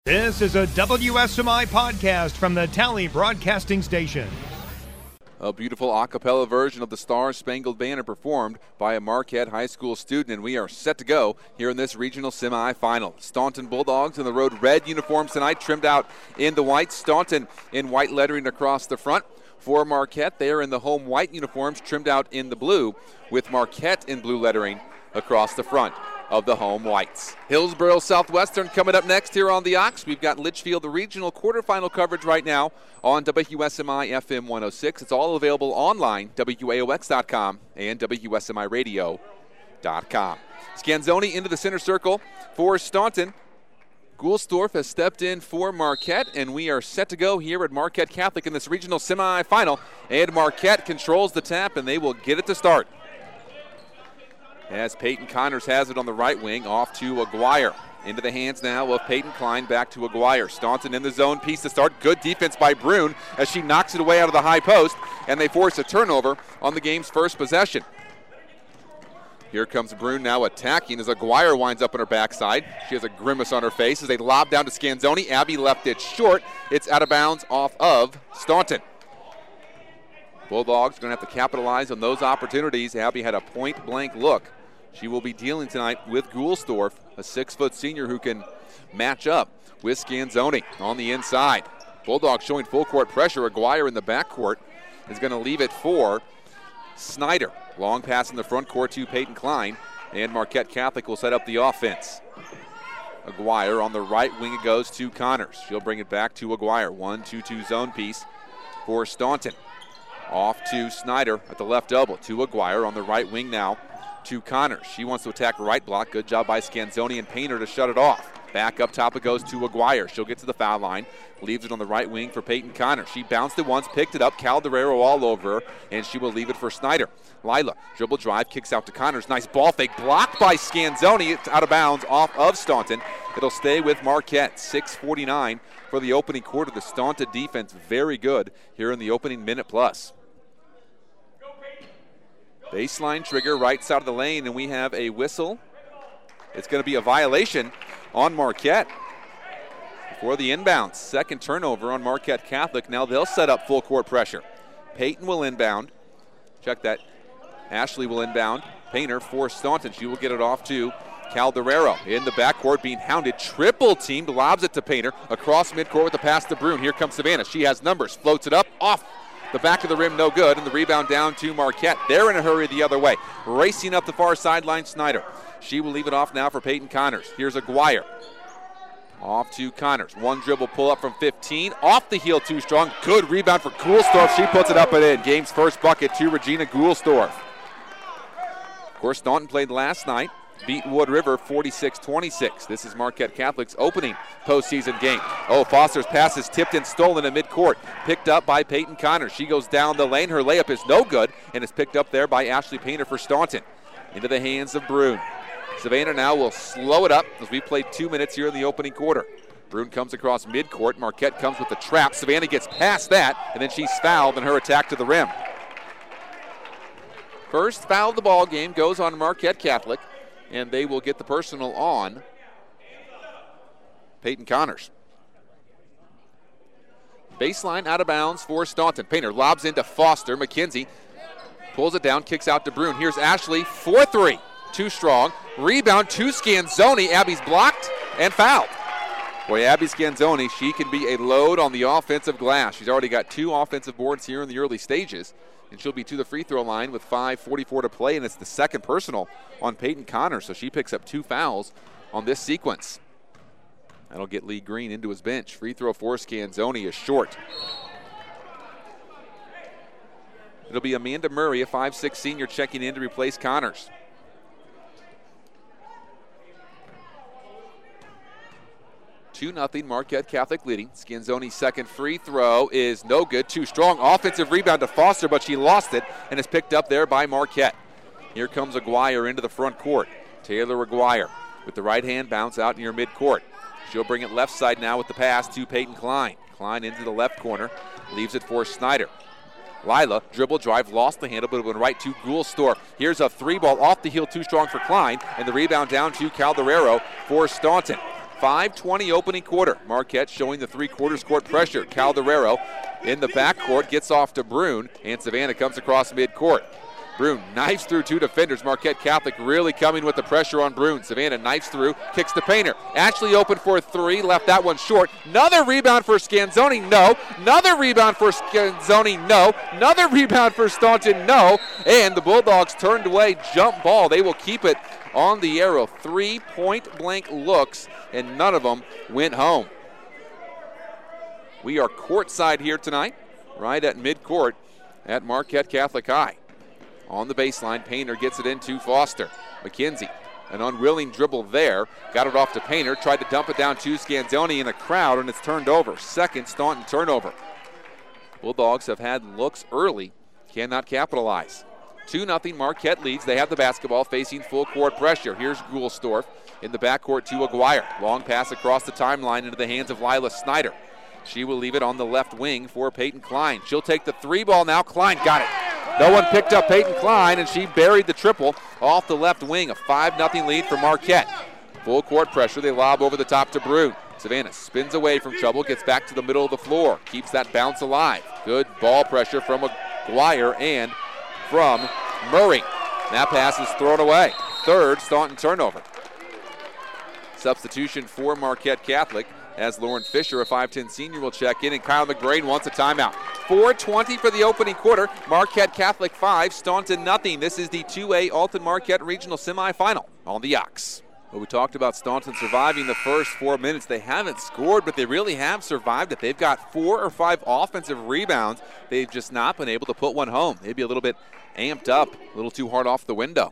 This is a WSMI podcast from the Tally Broadcasting Station. A beautiful a cappella version of the Star Spangled Banner performed by a Marquette High School student, and we are set to go here in this regional semifinal. Staunton Bulldogs in the road red uniforms tonight, trimmed out in the white. Staunton in white lettering across the front. For Marquette, they are in the home white uniforms, trimmed out in the blue, with Marquette in blue lettering across the front of the home whites. Hillsboro Southwestern coming up next here on the Ox. We've got Litchfield, the regional quarterfinal coverage right now on WSMI FM 106. It's all available online, WAOX.com and WSMIRadio.com. Scanzoni into the center circle for Staunton. Goulstorff has stepped in for Marquette, and we are set to go here at Marquette Catholic in this regional semifinal. And Marquette controls the tap, and they will get it to start. As Peyton Connors has it on the right wing, off to Aguirre. Into the hands now of Peyton Klein, back to Aguirre. Staunton in the zone, piece to start. Good defense by Brune as she knocks it away out of the high post, and they force a turnover on the game's first possession. Here comes Brune now attacking as Aguirre winds up on her backside. She has a grimace on her face as they lob down to Scanzoni. Abby left it short. It's out of bounds off of Staunton. Bulldogs going to have to capitalize on those opportunities. Abby had a point-blank look. She will be dealing tonight with Goulstorff, a 6-foot senior who can match up with Scanzoni on the inside. Bulldogs showing full court pressure. Aguirre in the backcourt is going to leave it for Snyder. Long pass in the front court to Peyton Klein, and Marquette Catholic will set up the offense. Aguirre on the right wing, it goes to Connors. She'll bring it back to Aguirre. 1-2-2 zone piece for Staunton. Off to Snyder at the left elbow. To Aguirre on the right wing now to Connors. She wants to attack right block. Good job by Scanzoni and Painter to shut it off. Back up top it goes to Aguirre. She'll get to the foul line. Leaves it on the right wing for Peyton Connors. She bounced it once, picked it up. Calderero all over her, and she will leave it for Snyder. Lila, dribble drive, kicks out to Connors. Nice ball fake, blocked by Scanzoni. It's out of bounds off of Staunton. It'll stay with Marquette. 6:49 for the opening quarter. The Staunton defense very good here in the opening minute plus. Baseline trigger, right side of the lane, and we have a whistle. It's going to be a violation on Marquette for the inbound. Second turnover on Marquette Catholic. Now they'll set up full court pressure. Peyton will inbound. Check that. Ashley will inbound. Painter for Staunton. She will get it off to Calderero in the backcourt, being hounded. Triple teamed, lobs it to Painter across midcourt with the pass to Brune. Here comes Savannah. She has numbers. Floats it up, off the back of the rim, no good, and the rebound down to Marquette. They're in a hurry the other way. Racing up the far sideline, Snyder. She will leave it off now for Peyton Connors. Here's Aguirre. Off to Connors. One dribble pull up from 15. Off the heel, too strong. Good rebound for Goulstorff. She puts it up and in. Game's first bucket to Regina Goulstorff. Of course, Staunton played last night. Beat Wood River 46-26. This is Marquette Catholic's opening postseason game. Oh, Foster's pass is tipped and stolen in midcourt. Picked up by Peyton Connors. She goes down the lane. Her layup is no good, and is picked up there by Ashley Painter for Staunton. Into the hands of Brune. Savannah now will slow it up as we played 2 minutes here in the opening quarter. Brune comes across midcourt. Marquette comes with the trap. Savannah gets past that, and then she's fouled in her attack to the rim. First foul of the ball game goes on Marquette Catholic, and they will get the personal on Peyton Connors. Baseline out of bounds for Staunton. Painter lobs into Foster. McKenzie pulls it down, kicks out to Brune. Here's Ashley, 4-3. Too strong. Rebound to Scanzoni. Abby's blocked and fouled. Boy, Abby Scanzoni, she can be a load on the offensive glass. She's already got 2 offensive boards here in the early stages, and she'll be to the free throw line with 5:44 to play, and it's the second personal on Peyton Connors, so she picks up 2 fouls on this sequence. That'll get Lee Green into his bench. Free throw for Scanzoni is short. It'll be Amanda Murray, a 5'6" senior, checking in to replace Connors. 2-0 Marquette Catholic leading. Scanzoni's second free throw is no good. Too strong. Offensive rebound to Foster, but she lost it and is picked up there by Marquette. Here comes Aguirre into the front court. Taylor Aguirre with the right hand bounce out near midcourt. She'll bring it left side now with the pass to Peyton Klein. Klein into the left corner. Leaves it for Snyder. Lila, dribble drive, lost the handle, but it went right to Goulstorff. Here's a 3 ball off the heel, too strong for Klein, and the rebound down to Calderero for Staunton. 5:20 opening quarter. Marquette showing the three-quarters court pressure. Calderaro in the backcourt gets off to Brune, and Savannah comes across midcourt. Brune knifes through two defenders. Marquette Catholic really coming with the pressure on Brune. Savannah knifes through, kicks to Painter. Ashley open for three, left that one short. Another rebound for Scanzoni, no. Another rebound for Scanzoni, no. Another rebound for Staunton, no. And the Bulldogs turned away, jump ball. They will keep it on the arrow. 3 point-blank looks, and none of them went home. We are courtside here tonight, right at midcourt at Marquette Catholic High. On the baseline, Painter gets it into Foster. McKenzie, an unwilling dribble there. Got it off to Painter, tried to dump it down to Scanzoni in a crowd, and it's turned over. Second Staunton turnover. Bulldogs have had looks early, cannot capitalize. 2-0 Marquette leads. They have the basketball facing full court pressure. Here's Goulstorff in the backcourt to Aguirre. Long pass across the timeline into the hands of Lila Snyder. She will leave it on the left wing for Peyton Klein. She'll take the three ball now. Klein got it. No one picked up Peyton Klein, and she buried the triple off the left wing. A 5-0 lead for Marquette. Full court pressure. They lob over the top to Brune. Savannah spins away from trouble, gets back to the middle of the floor, keeps that bounce alive. Good ball pressure from Aguirre and from Murray. That pass is thrown away. Third Staunton turnover. Substitution for Marquette Catholic as Lauren Fisher, a 5'10 senior, will check in, and Kyle McBrain wants a timeout. 4:20 for the opening quarter. Marquette Catholic 5, Staunton nothing. This is the 2A Alton Marquette Regional Semifinal on the Ox. Well, we talked about Staunton surviving the first 4 minutes. They haven't scored, but they really have survived it. They've got 4 or 5 offensive rebounds. They've just not been able to put one home. Maybe a little bit amped up, a little too hard off the window.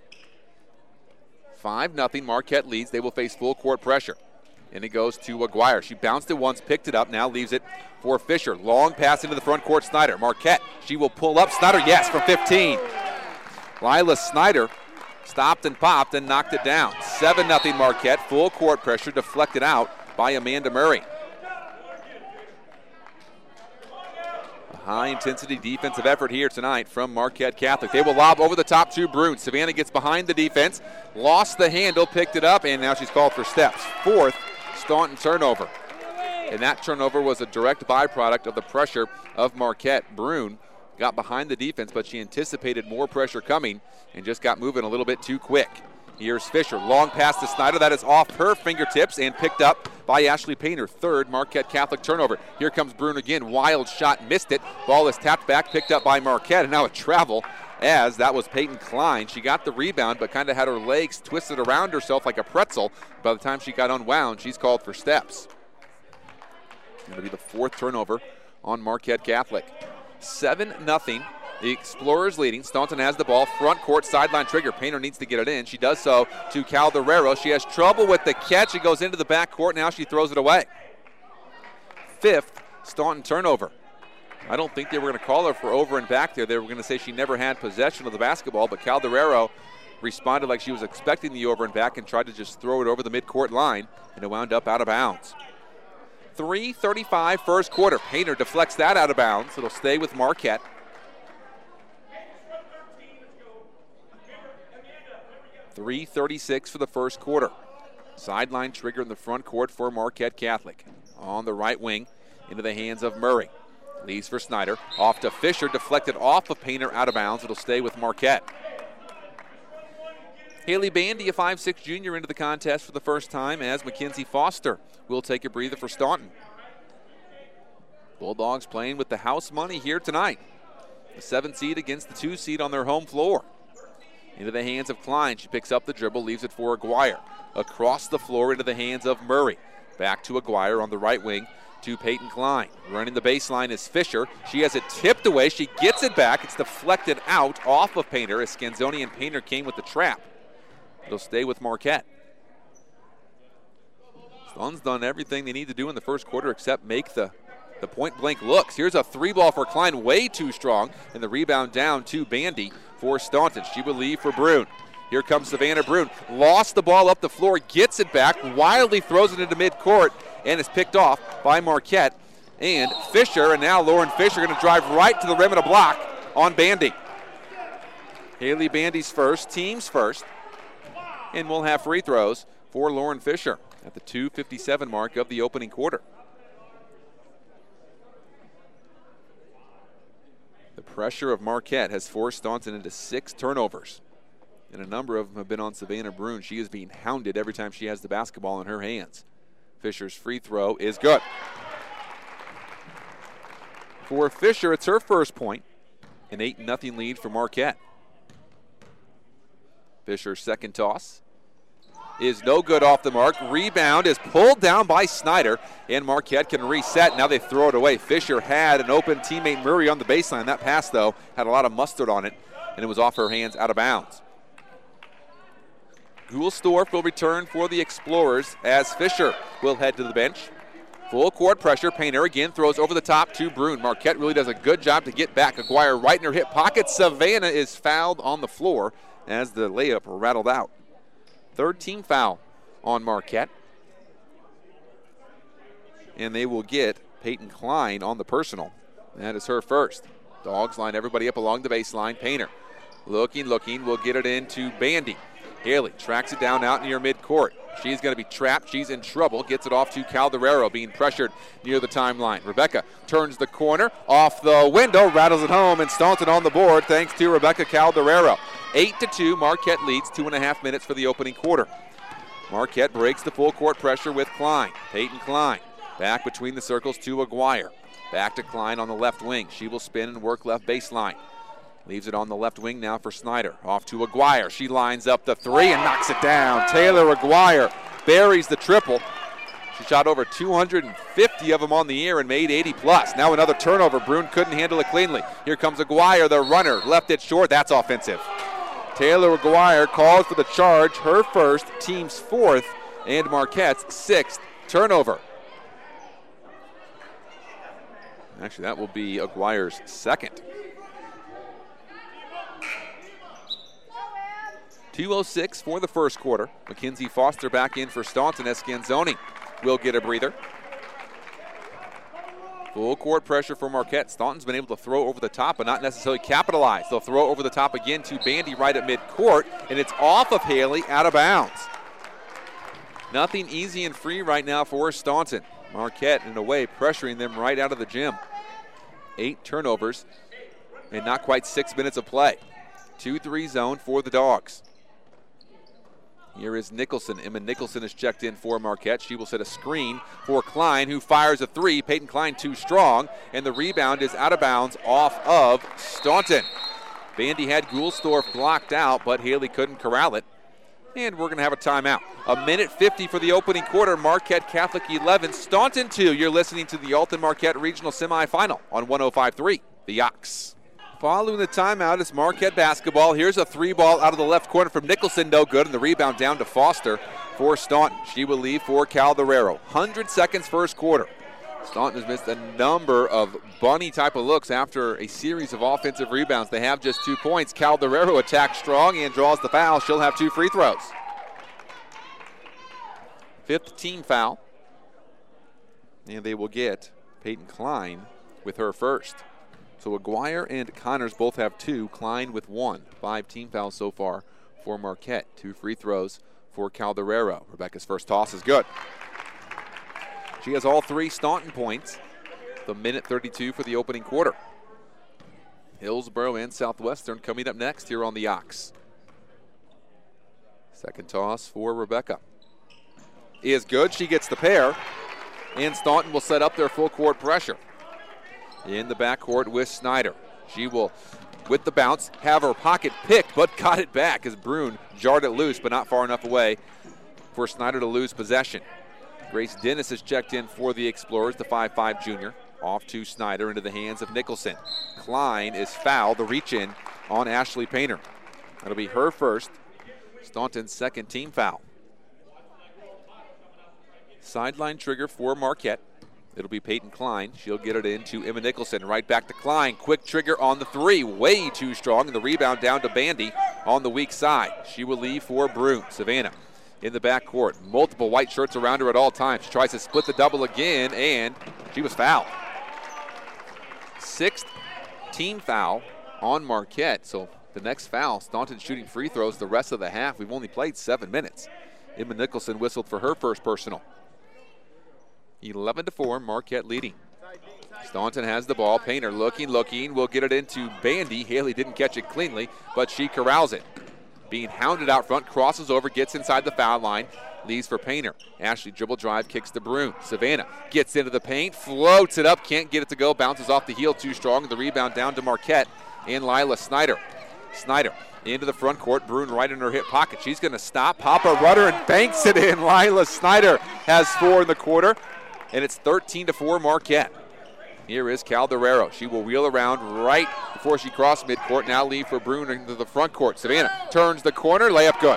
5-0 Marquette leads. They will face full court pressure. And it goes to Aguirre. She bounced it once, picked it up, now leaves it for Fisher. Long pass into the front court, Snyder. Marquette, she will pull up. Snyder, yes, from 15. Lila Snyder stopped and popped and knocked it down. 7-0 Marquette. Full court pressure deflected out by Amanda Murray. A high-intensity defensive effort here tonight from Marquette Catholic. They will lob over the top to Brune. Savannah gets behind the defense, lost the handle, picked it up, and now she's called for steps. Fourth Staunton turnover. And that turnover was a direct byproduct of the pressure of Marquette. Brune got behind the defense, but she anticipated more pressure coming and just got moving a little bit too quick. Here's Fisher. Long pass to Snyder. That is off her fingertips and picked up by Ashley Painter. Third Marquette Catholic turnover. Here comes Brune again. Wild shot, missed it. Ball is tapped back, picked up by Marquette, and now a travel as that was Peyton Klein. She got the rebound, but kind of had her legs twisted around herself like a pretzel. By the time she got unwound, she's called for steps. Going to be the fourth turnover on Marquette Catholic. 7-0. The Explorers leading. Staunton has the ball. Front court sideline trigger. Painter needs to get it in. She does so to Calderaro. She has trouble with the catch. It goes into the back court. Now she throws it away. Fifth Staunton turnover. I don't think they were going to call her for over and back there. They were going to say she never had possession of the basketball, but Calderaro responded like she was expecting the over and back and tried to just throw it over the midcourt line, and it wound up out of bounds. 3:35 first quarter. Painter deflects that out of bounds. It'll stay with Marquette. .336 for the first quarter. Sideline trigger in the front court for Marquette Catholic. On the right wing, into the hands of Murray. Leaves for Snyder. Off to Fisher, deflected off of Painter, out of bounds. It'll stay with Marquette. Haley Bandy, a 5'6 junior, into the contest for the first time as Mackenzie Foster will take a breather for Staunton. Bulldogs playing with the house money here tonight. The 7 seed against the 2 seed on their home floor. Into the hands of Klein. She picks up the dribble, leaves it for Aguirre. Across the floor into the hands of Murray. Back to Aguirre on the right wing to Peyton Klein. Running the baseline is Fisher. She has it tipped away. She gets it back. It's deflected out off of Painter as Scanzoni and Painter came with the trap. It'll stay with Marquette. Staunton's done everything they need to do in the first quarter except make the point-blank looks. Here's a 3-ball for Klein, way too strong, and the rebound down to Bandy for Staunton. She will leave for Brune. Here comes Savannah Brune. Lost the ball up the floor, gets it back, wildly throws it into midcourt, and is picked off by Marquette and Fisher. And now Lauren Fisher going to drive right to the rim and a block on Bandy. Haley Bandy's first, team's first, and we'll have free throws for Lauren Fisher. at the 2:57 mark of the opening quarter. The pressure of Marquette has forced Staunton into 6 turnovers, and a number of them have been on Savannah Brune. She is being hounded every time she has the basketball in her hands. Fisher's free throw is good. For Fisher, it's her first point, an 8-0 lead for Marquette. Fisher's second toss is no good off the mark. Rebound is pulled down by Snyder, and Marquette can reset. Now they throw it away. Fisher had an open teammate Murray on the baseline. That pass, though, had a lot of mustard on it, and it was off her hands, out of bounds. Goulstorff will return for the Explorers as Fisher will head to the bench. Full court pressure. Painter again throws over the top to Brune. Marquette really does a good job to get back. Aguirre right in her hip pocket. Savannah is fouled on the floor as the layup rattled out. Third team foul on Marquette. And they will get Peyton Klein on the personal. That is her first. Dogs line everybody up along the baseline. Painter looking, will get it into Bandy. Haley tracks it down out near midcourt. She's going to be trapped. She's in trouble. Gets it off to Calderero, being pressured near the timeline. Rebecca turns the corner, off the window, rattles it home, and Staunton on the board thanks to Rebecca Calderero. 8-2, Marquette leads, 2.5 minutes for the opening quarter. Marquette breaks the full court pressure with Klein. Peyton Klein back between the circles to Aguirre. Back to Klein on the left wing. She will spin and work left baseline. Leaves it on the left wing now for Snyder. Off to Aguirre. She lines up the three and knocks it down. Taylor Aguirre buries the triple. She shot over 250 of them on the year and made 80 plus. Now another turnover. Brune couldn't handle it cleanly. Here comes Aguirre, the runner. Left it short. That's offensive. Taylor Aguirre calls for the charge. Her first, team's fourth, and Marquette's sixth turnover. Actually, that will be Aguirre's second. 2:06 for the first quarter. Mackenzie Foster back in for Staunton. Scanzoni will get a breather. Full court pressure for Marquette. Staunton's been able to throw over the top but not necessarily capitalize. They'll throw over the top again to Bandy right at midcourt, and it's off of Haley, out of bounds. Nothing easy and free right now for Staunton. Marquette, in a way, pressuring them right out of the gym. 8 turnovers and not quite 6 minutes of play. 2-3 zone for the Dogs. Here is Nicholson. Emma Nicholson is checked in for Marquette. She will set a screen for Klein, who fires a three. Peyton Klein too strong, and the rebound is out of bounds off of Staunton. Bandy had Goulstorff blocked out, but Haley couldn't corral it. And we're going to have a timeout. 1:50 for the opening quarter. Marquette Catholic 11, Staunton 2. You're listening to the Alton Marquette Regional Semifinal on 105.3, The Ox. Following the timeout, it's Marquette basketball. Here's a three ball out of the left corner from Nicholson, no good, and the rebound down to Foster for Staunton. She will leave for Calderero. 100 seconds first quarter. Staunton has missed a number of bunny type of looks after a series of offensive rebounds. They have just 2 points. Calderero attacks strong and draws the foul. She'll have 2 free throws. 5th team foul. And they will get Peyton Klein with her first. So Aguirre and Connors both have 2. Klein with 1. 5 team fouls so far for Marquette. 2 free throws for Calderero. Rebecca's first toss is good. She has all 3 Staunton points. The 1:32 for the opening quarter. Hillsboro and Southwestern coming up next here on the Ox. Second toss for Rebecca is good. She gets the pair, and Staunton will set up their full court pressure. In the backcourt with Snyder. She will, with the bounce, have her pocket picked, but got it back as Brune jarred it loose, but not far enough away for Snyder to lose possession. Grace Dennis is checked in for the Explorers, the 5'5 junior. Off to Snyder into the hands of Nicholson. Klein is fouled, the reach in on Ashley Painter. That'll be her first. Staunton's second team foul. Sideline trigger for Marquette. It'll be Peyton Klein. She'll get it into Emma Nicholson. Right back to Klein. Quick trigger on the three. Way too strong. And the rebound down to Bandy on the weak side. She will leave for Brune. Savannah in the backcourt. Multiple white shirts around her at all times. She tries to split the double again, and she was fouled. 6th team foul on Marquette. So the next foul, Staunton shooting free throws the rest of the half. We've only played 7 minutes. Emma Nicholson whistled for her first personal. 11-4, Marquette leading. Staunton has the ball. Painter looking, will get it into Bandy. Haley didn't catch it cleanly, but she corrals it. Being hounded out front, crosses over, gets inside the foul line, leaves for Painter. Ashley dribble drive, kicks to Brune. Savannah gets into the paint, floats it up, can't get it to go, bounces off the heel too strong. The rebound down to Marquette and Lila Snyder. Snyder into the front court, Brune right in her hip pocket. She's going to stop, pop a rudder, and banks it in. Lila Snyder has 4 in the quarter, and it's 13-4 Marquette. Here is Calderero. She will wheel around right before she crosses midcourt. Now leave for Brune into the front court. Savannah turns the corner, layup good.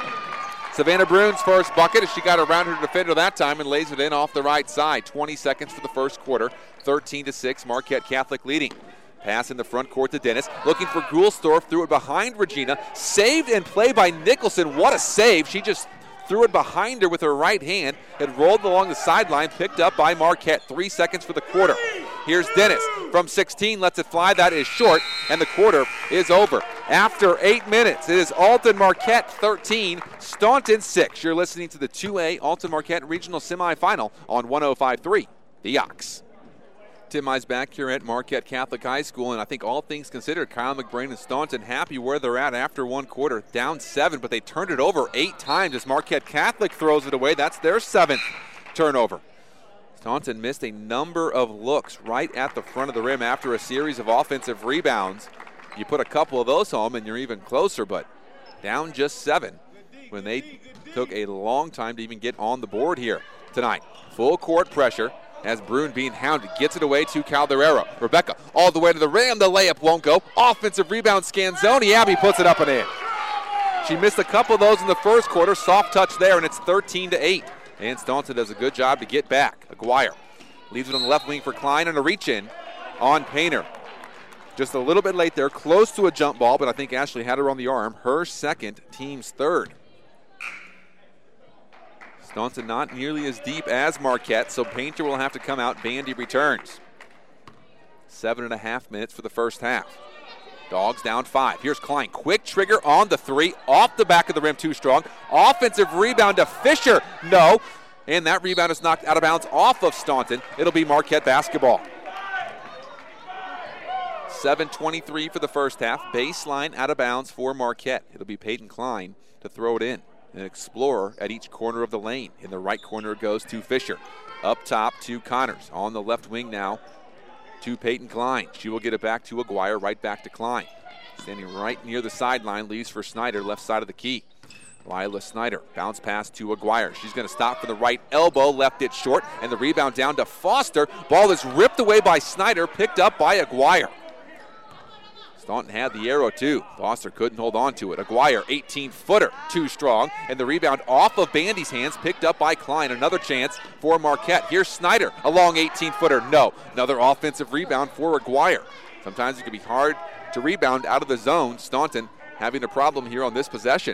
Savannah Brune's first bucket as she got around her defender that time and lays it in off the right side. 20 seconds for the first quarter. 13-6, Marquette Catholic leading. Pass in the front court to Dennis. Looking for Goulstorff, threw it behind Regina. Saved and play by Nicholson. What a save. She just threw it behind her with her right hand. It rolled along the sideline, picked up by Marquette. 3 seconds for the quarter. Here's Dennis from 16, lets it fly. That is short, and the quarter is over. After 8 minutes, it is Alton Marquette 13, Staunton 6. You're listening to the 2A Alton Marquette Regional Semifinal on 105.3 The Ox. Tim Mize back here at Marquette Catholic High School, and I think all things considered, Kyle McBrain and Staunton happy where they're at after one quarter. Down 7, but they turned it over 8 times as Marquette Catholic throws it away. That's their 7th turnover. Staunton missed a number of looks right at the front of the rim after a series of offensive rebounds. You put a couple of those home and you're even closer, but down just 7 when they took a long time to even get on the board here tonight. Full court pressure as Brune being hounded. Gets it away to Calderero. Rebecca all the way to the rim. The layup won't go. Offensive rebound, Scanzoni. Abby puts it up and in. She missed a couple of those in the first quarter. Soft touch there, and it's 13-8. And Staunton does a good job to get back. Aguirre leaves it on the left wing for Klein, and a reach-in on Painter. Just a little bit late there, close to a jump ball, but I think Ashley had her on the arm. Her second, team's third. Staunton not nearly as deep as Marquette, so Painter will have to come out. Bandy returns. 7.5 minutes for the first half. Dogs down 5. Here's Klein. Quick trigger on the 3. Off the back of the rim, too strong. Offensive rebound to Fisher. No. And that rebound is knocked out of bounds off of Staunton. It'll be Marquette basketball. 7:23 for the first half. Baseline out of bounds for Marquette. It'll be Peyton Klein to throw it in. An explorer at each corner of the lane. In the right corner it goes to Fisher. Up top to Connors. On the left wing now to Peyton Klein. She will get it back to Aguirre, right back to Klein. Standing right near the sideline, leaves for Snyder, left side of the key. Lila Snyder, bounce pass to Aguirre. She's going to stop for the right elbow, left it short, and the rebound down to Foster. Ball is ripped away by Snyder, picked up by Aguirre. Staunton had the arrow too. Foster couldn't hold on to it. Aguirre, 18-footer, too strong, and the rebound off of Bandy's hands, picked up by Klein. Another chance for Marquette. Here's Snyder, a long 18-footer. No. Another offensive rebound for Aguirre. Sometimes it can be hard to rebound out of the zone. Staunton having a problem here on this possession.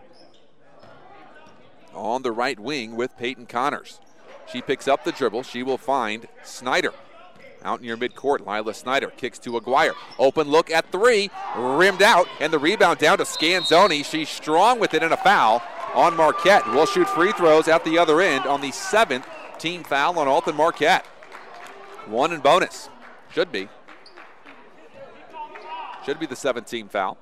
On the right wing with Peyton Connors. She picks up the dribble. She will find Snyder. Out near midcourt, Lila Snyder kicks to Aguirre. Open look at 3, rimmed out, and the rebound down to Scanzoni. She's strong with it, and a foul on Marquette. Will shoot free throws at the other end on the 7th team foul on Alton Marquette. 1 in bonus. Should be. Should be the 7th team foul.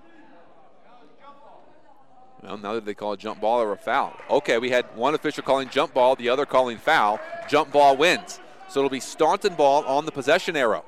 Well, now that they call a jump ball or a foul. Okay, we had one official calling jump ball, the other calling foul. Jump ball wins. So it'll be Staunton ball on the possession arrow.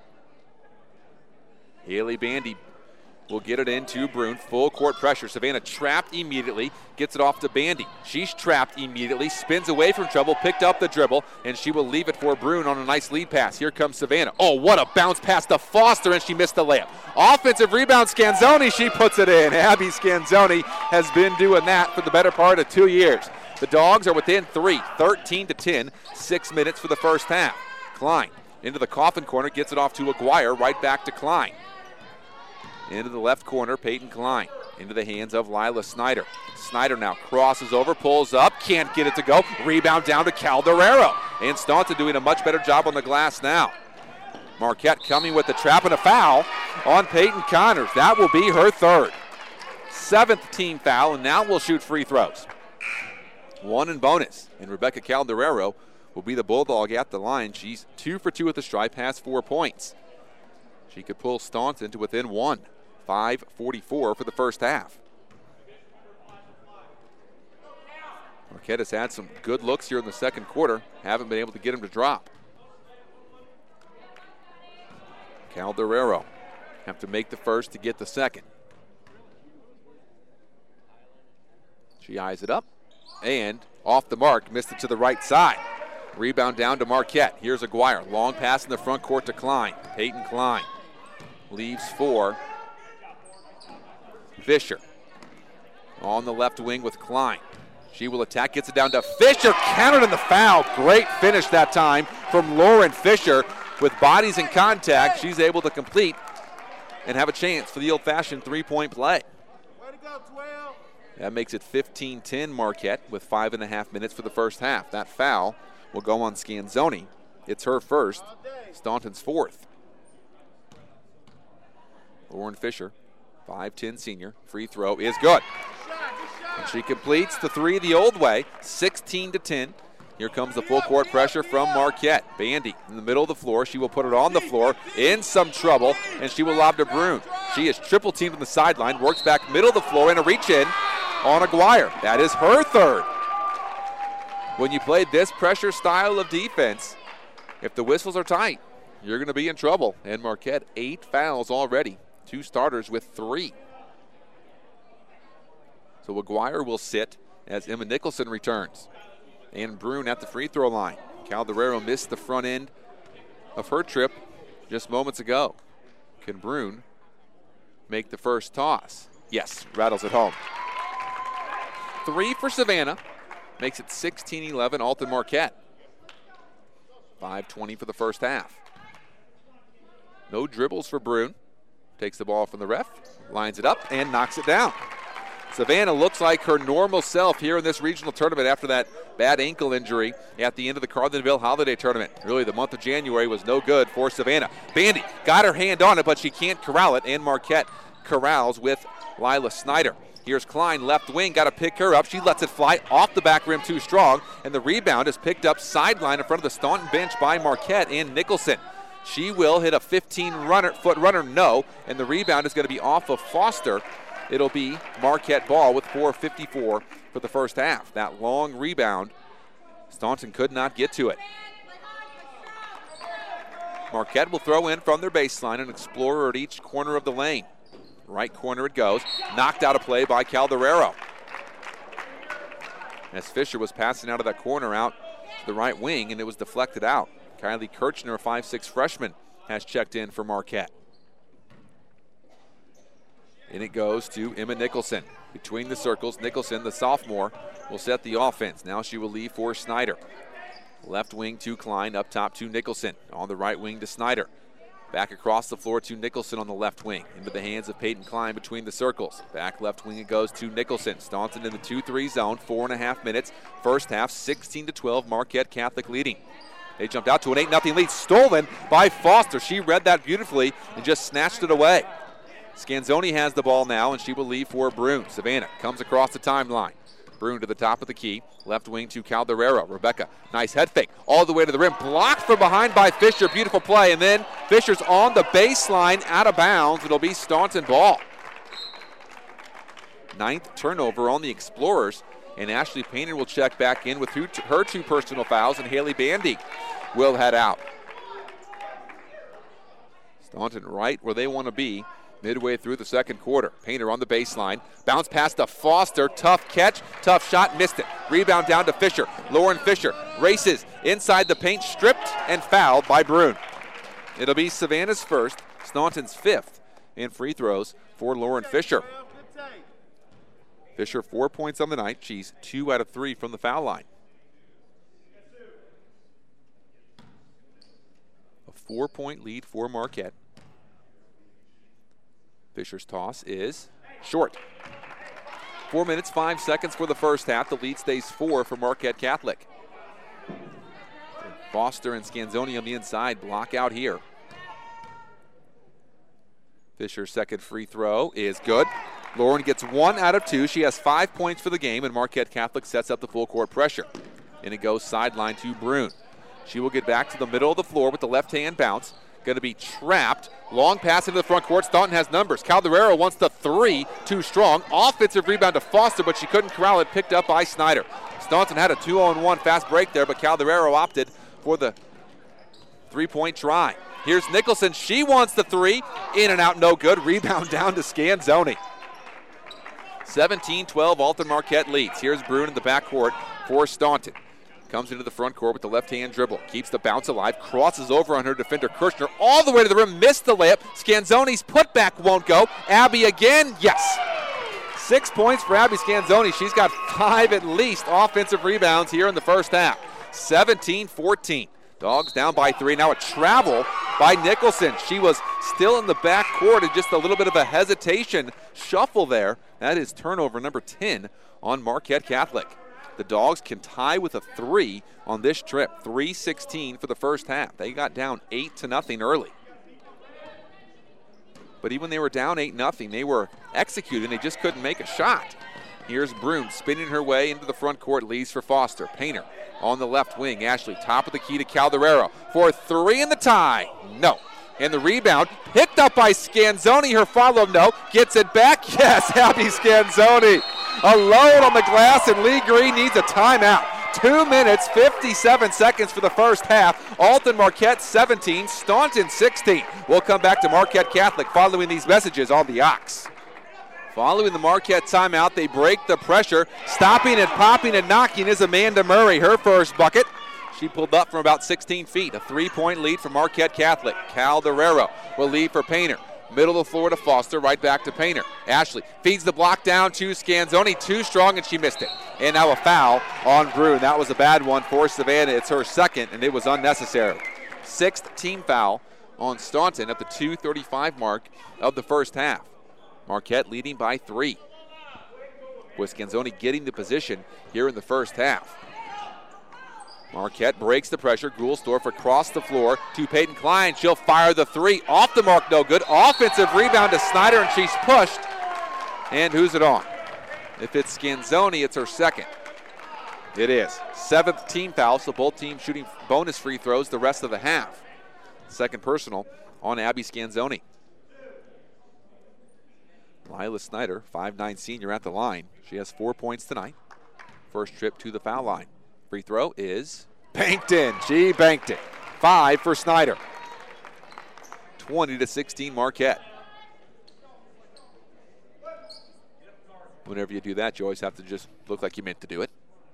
Haley Bandy will get it into Brune. Full court pressure. Savannah trapped immediately. Gets it off to Bandy. She's trapped immediately. Spins away from trouble. Picked up the dribble. And she will leave it for Brune on a nice lead pass. Here comes Savannah. Oh, what a bounce pass to Foster, and she missed the layup. Offensive rebound, Scanzoni. She puts it in. Abby Scanzoni has been doing that for the better part of 2 years. The Dogs are within 3, 13-10, 6 minutes for the first half. Klein into the coffin corner, gets it off to Aguirre, right back to Klein. Into the left corner, Peyton Klein. Into the hands of Lila Snyder. Snyder now crosses over, pulls up, can't get it to go. Rebound down to Calderero. And Staunton doing a much better job on the glass now. Marquette coming with the trap and a foul on Peyton Connors. That will be her 3rd. 7th team foul, and now we'll shoot free throws. 1 in bonus. And Rebecca Calderero will be the Bulldog at the line. She's 2 for 2 at the stripe, has 4 points. She could pull Staunton to within 1. 5:44 for the first half. Marquette has had some good looks here in the second quarter. Haven't been able to get him to drop. Calderero have to make the first to get the second. She eyes it up and off the mark, missed it to the right side. Rebound down to Marquette. Here's Aguirre. Long pass in the front court to Klein. Peyton Klein leaves for Fisher. On the left wing with Klein. She will attack, gets it down to Fisher. Counted in the foul. Great finish that time from Lauren Fisher. With bodies in contact, she's able to complete and have a chance for the old-fashioned three-point play. Way to go, 12. That makes it 15-10 Marquette with 5.5 minutes for the first half. That foul will go on Scanzoni. It's her first, Staunton's fourth. Lauren Fisher, 5'10" senior. Free throw is good. And she completes the three the old way, 16-10. Here comes the full court pressure from Marquette. Bandy in the middle of the floor. She will put it on the floor, in some trouble, and she will lob to Brune. She is triple teamed on the sideline, works back middle of the floor, and a reach in on Aguirre. That is her third. When you play this pressure style of defense, if the whistles are tight, you're going to be in trouble. And Marquette, 8 fouls already. 2 starters with 3. So Aguirre will sit as Emma Nicholson returns. And Brune at the free throw line. Calderero missed the front end of her trip just moments ago. Can Brune make the first toss? Yes, rattles it home. 3 for Savannah. Makes it 16-11, Alton Marquette. 5:20 for the first half. No dribbles for Brune. Takes the ball from the ref, lines it up, and knocks it down. Savannah looks like her normal self here in this regional tournament after that bad ankle injury at the end of the Carlinville Holiday Tournament. Really, the month of January was no good for Savannah. Bandy got her hand on it, but she can't corral it, and Marquette corrals with Lila Snyder. Here's Klein, left wing, got to pick her up. She lets it fly off the back rim too strong, and the rebound is picked up sideline in front of the Staunton bench by Marquette and Nicholson. She will hit a 15-foot runner, no, and the rebound is going to be off of Foster. It'll be Marquette ball with 4:54 for the first half. That long rebound, Staunton could not get to it. Marquette will throw in from their baseline, an explorer at each corner of the lane. Right corner it goes. Knocked out of play by Calderero. As Fisher was passing out of that corner out to the right wing, and it was deflected out. Kylie Kirchner, a 5'6" freshman, has checked in for Marquette. And it goes to Emma Nicholson. Between the circles, Nicholson, the sophomore, will set the offense. Now she will leave for Snyder. Left wing to Klein, up top to Nicholson. On the right wing to Snyder. Back across the floor to Nicholson on the left wing. Into the hands of Peyton Klein between the circles. Back left wing it goes to Nicholson. Staunton in the 2-3 zone, 4.5 minutes. First half, 16-12, Marquette Catholic leading. They jumped out to an 8-0 lead, stolen by Foster. She read that beautifully and just snatched it away. Scanzoni has the ball now, and she will leave for Brune. Savannah comes across the timeline. Brune to the top of the key. Left wing to Calderero. Rebecca, nice head fake. All the way to the rim. Blocked from behind by Fisher. Beautiful play. And then Fisher's on the baseline, out of bounds. It'll be Staunton ball. 9th turnover on the Explorers. And Ashley Painter will check back in with her 2 personal fouls, and Haley Bandy will head out. Staunton right where they want to be midway through the second quarter. Painter on the baseline. Bounce pass to Foster. Tough catch. Tough shot. Missed it. Rebound down to Fisher. Lauren Fisher races inside the paint. Stripped and fouled by Brune. It'll be Savannah's first, Staunton's 5th in free throws for Lauren Fisher. Fisher 4 points on the night. She's 2 out of 3 from the foul line. A 4-point lead for Marquette. Fisher's toss is short. 4 minutes, 5 seconds for the first half. The lead stays 4 for Marquette Catholic. Foster and Scanzoni on the inside. Block out here. Fisher's second free throw is good. Lauren gets 1 out of 2. She has 5 points for the game, and Marquette Catholic sets up the full court pressure. And it goes sideline to Brune. She will get back to the middle of the floor with the left-hand bounce. Going to be trapped. Long pass into the front court. Staunton has numbers. Calderero wants the 3. Too strong. Offensive rebound to Foster, but she couldn't corral it. Picked up by Snyder. Staunton had a 2-on-1 fast break there, but Calderero opted for the 3-point try. Here's Nicholson. She wants the 3. In and out, no good. Rebound down to Scanzoni. 17-12, Alton Marquette leads. Here's Brune in the backcourt for Staunton. Comes into the front court with the left-hand dribble. Keeps the bounce alive. Crosses over on her defender, Kirshner. All the way to the rim. Missed the layup. Scanzoni's putback won't go. Abby again. Yes. 6 points for Abby Scanzoni. She's got 5 at least offensive rebounds here in the first half. 17-14. Dogs down by 3. Now a travel by Nicholson. She was still in the back court and just a little bit of a hesitation shuffle there. That is turnover number 10 on Marquette Catholic. The Dogs can tie with a 3 on this trip. 3:16 for the first half. They got down 8-0 early. But even when they were down 8-0, they were executing. They just couldn't make a shot. Here's Brune spinning her way into the front court, leaves for Foster. Painter on the left wing. Ashley, top of the key to Calderero for 3 in the tie. No. And the rebound picked up by Scanzoni. Her follow, no. Gets it back. Yes, Abby Scanzoni. Alone on the glass, and Lee Green needs a timeout. 2 minutes, 57 seconds for the first half. Alton Marquette 17, Staunton 16. We'll come back to Marquette Catholic following these messages on the Ox. Following the Marquette timeout, they break the pressure. Stopping and popping and knocking is Amanda Murray, her first bucket. She pulled up from about 16 feet. A 3-point lead for Marquette Catholic. Calderero will lead for Painter. Middle of the floor to Foster, right back to Painter. Ashley feeds the block down to Scanzoni. Too strong, and she missed it. And now a foul on Brune. That was a bad one for Savannah. It's her second, and it was unnecessary. 6th team foul on Staunton at the 2:35 mark of the first half. Marquette leading by 3. With Scanzoni getting the position here in the first half. Marquette breaks the pressure. Goulsdorf across the floor to Peyton Klein. She'll fire the 3. Off the mark, no good. Offensive rebound to Snyder, and she's pushed. And who's it on? If it's Scanzoni, it's her second. It is. 7th team foul, so both teams shooting bonus free throws the rest of the half. Second personal on Abby Scanzoni. Lila Snyder, 5'9" senior at the line. She has 4 points tonight. First trip to the foul line. Free throw is banked in. She banked it. 5 for Snyder. 20-16 Marquette. Whenever you do that, you always have to just look like you meant to do it.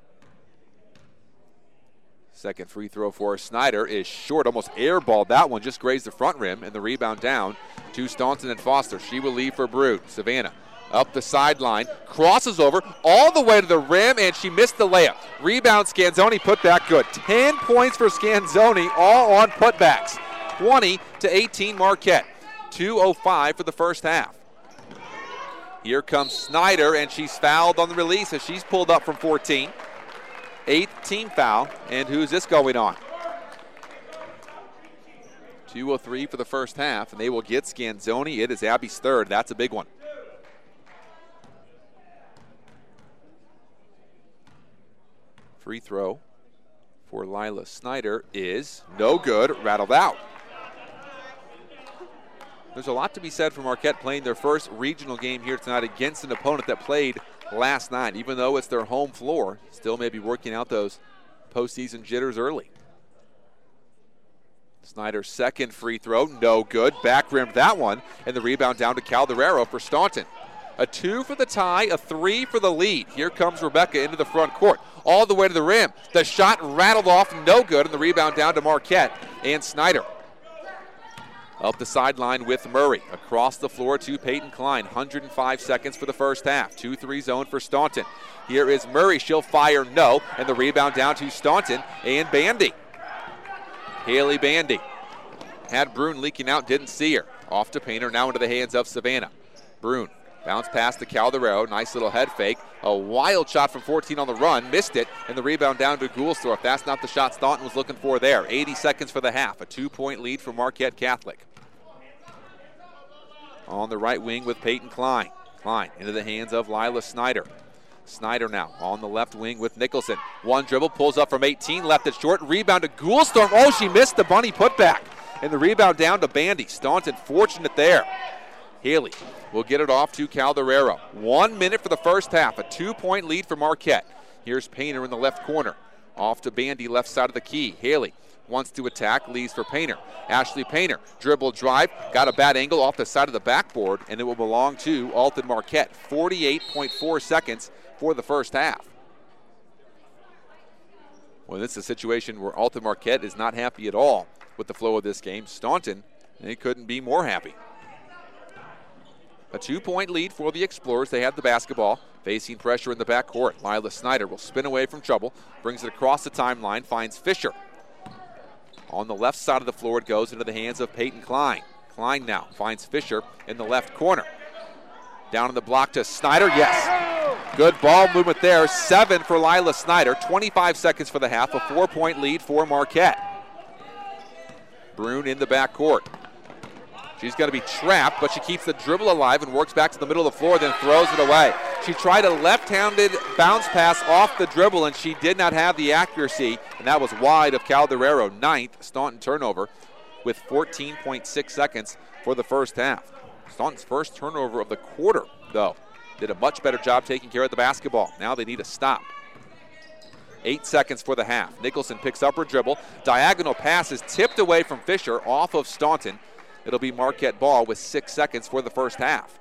Second free throw for Snyder is short, almost airballed that one, just grazed the front rim, and the rebound down to Staunton and Foster. She will leave for Brune. Savannah up the sideline, crosses over all the way to the rim, and she missed the layup. Rebound, Scanzoni, put back good. 10 points for Scanzoni, all on putbacks. 20-18 Marquette. 2:05 for the first half. Here comes Snyder, and she's fouled on the release as she's pulled up from 14. 8th team foul, and who's this going on? 2:03 for the first half, and they will get Scanzoni. It is Abby's third. That's a big one. Free throw for Lila Snyder is no good, rattled out. There's a lot to be said for Marquette playing their first regional game here tonight against an opponent that played last night. Even though it's their home floor, still maybe working out those postseason jitters early. Snyder's second free throw, no good. Back rimmed that one, and the rebound down to Calderero for Staunton. A 2 for the tie, a 3 for the lead. Here comes Rebecca into the front court, all the way to the rim. The shot rattled off, no good, and the rebound down to Marquette and Snyder. Up the sideline with Murray. Across the floor to Peyton Klein. 105 seconds for the first half. 2-3 zone for Staunton. Here is Murray. She'll fire, no, and the rebound down to Staunton and Bandy. Haley Bandy had Brune leaking out, didn't see her. Off to Painter, now into the hands of Savannah. Brune. Bounce pass to Calderero. Nice little head fake. A wild shot from 14 on the run. Missed it. And the rebound down to Goulsdorf. That's not the shot Staunton was looking for there. 80 seconds for the half. A 2-point lead for Marquette Catholic. On the right wing with Peyton Klein. Klein into the hands of Lila Snyder. Snyder now on the left wing with Nicholson. One dribble, pulls up from 18, left it short, rebound to Goulstorm. Oh, she missed the bunny putback. And the rebound down to Bandy. Staunton fortunate there. Haley will get it off to Calderero. 1 minute for the first half, a 2-point lead for Marquette. Here's Painter in the left corner. Off to Bandy, left side of the key. Haley wants to attack, leaves for Painter. Ashley Painter, dribble drive, got a bad angle off the side of the backboard, and it will belong to Alton Marquette. 48.4 seconds for the first half. Well, this is a situation where Alton Marquette is not happy at all with the flow of this game. Staunton, they couldn't be more happy. A 2-point lead for the Explorers. They have the basketball, facing pressure in the backcourt. Lila Snyder will spin away from trouble, brings it across the timeline, finds Fisher. On the left side of the floor, it goes into the hands of Peyton Klein. Klein now finds Fisher in the left corner. Down in the block to Snyder, yes. Good ball movement there. 7 for Lila Snyder. 25 seconds for the half, a 4-point lead for Marquette. Brune in the backcourt. She's going to be trapped, but she keeps the dribble alive and works back to the middle of the floor, then throws it away. She tried a left-handed bounce pass off the dribble, and she did not have the accuracy, and that was wide of Calderero. 9th Staunton turnover with 14.6 seconds for the first half. Staunton's first turnover of the quarter, though. Did a much better job taking care of the basketball. Now they need a stop. 8 seconds for the half. Nicholson picks up her dribble. Diagonal pass is tipped away from Fisher off of Staunton. It'll be Marquette ball with 6 seconds for the first half.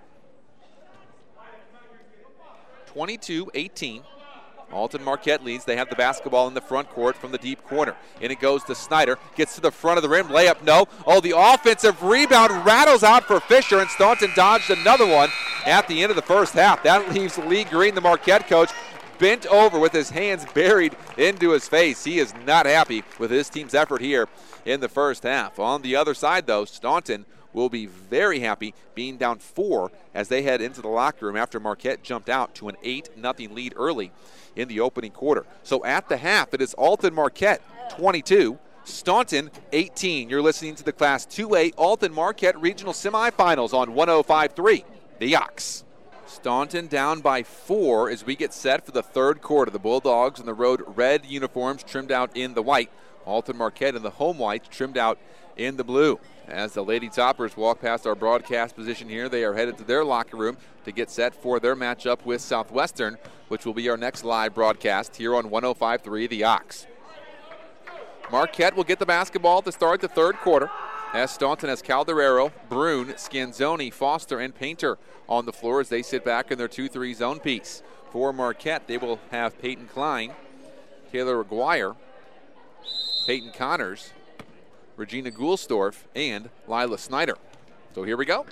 22-18. Alton Marquette leads. They have the basketball in the front court from the deep corner. In it goes to Snyder. Gets to the front of the rim. Layup, no. Oh, the offensive rebound rattles out for Fisher, and Staunton dodged another one at the end of the first half. That leaves Lee Green, the Marquette coach, bent over with his hands buried into his face. He is not happy with his team's effort here in the first half. On the other side, though, Staunton will be very happy being down 4 as they head into the locker room after Marquette jumped out to an 8-0 lead early in the opening quarter. So at the half, it is Alton Marquette 22, Staunton 18. You're listening to the Class 2A Alton Marquette Regional Semifinals on 105.3 The Ox. Staunton down by 4 as we get set for the third quarter. The Bulldogs in the road red uniforms trimmed out in the white. Alton Marquette in the home white trimmed out in the blue. As the Lady Toppers walk past our broadcast position here, they are headed to their locker room to get set for their matchup with Southwestern, which will be our next live broadcast here on 105.3 The Ox. Marquette will get the basketball to start the third quarter, as Staunton has Calderero, Brune, Scanzoni, Foster, and Painter on the floor as they sit back in their 2-3 zone piece. For Marquette, they will have Peyton Klein, Taylor Aguirre, Peyton Connors, Regina Goulstorf, and Lila Snyder. So here we go.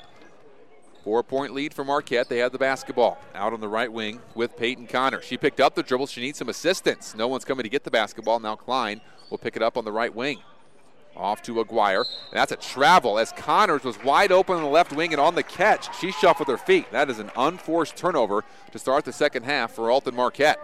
4-point lead for Marquette. They have the basketball out on the right wing with Peyton Connors. She picked up the dribble. She needs some assistance. No one's coming to get the basketball. Now Klein will pick it up on the right wing. Off to Aguirre. And that's a travel as Connors was wide open on the left wing, and on the catch, she shuffled her feet. That is an unforced turnover to start the second half for Alton Marquette.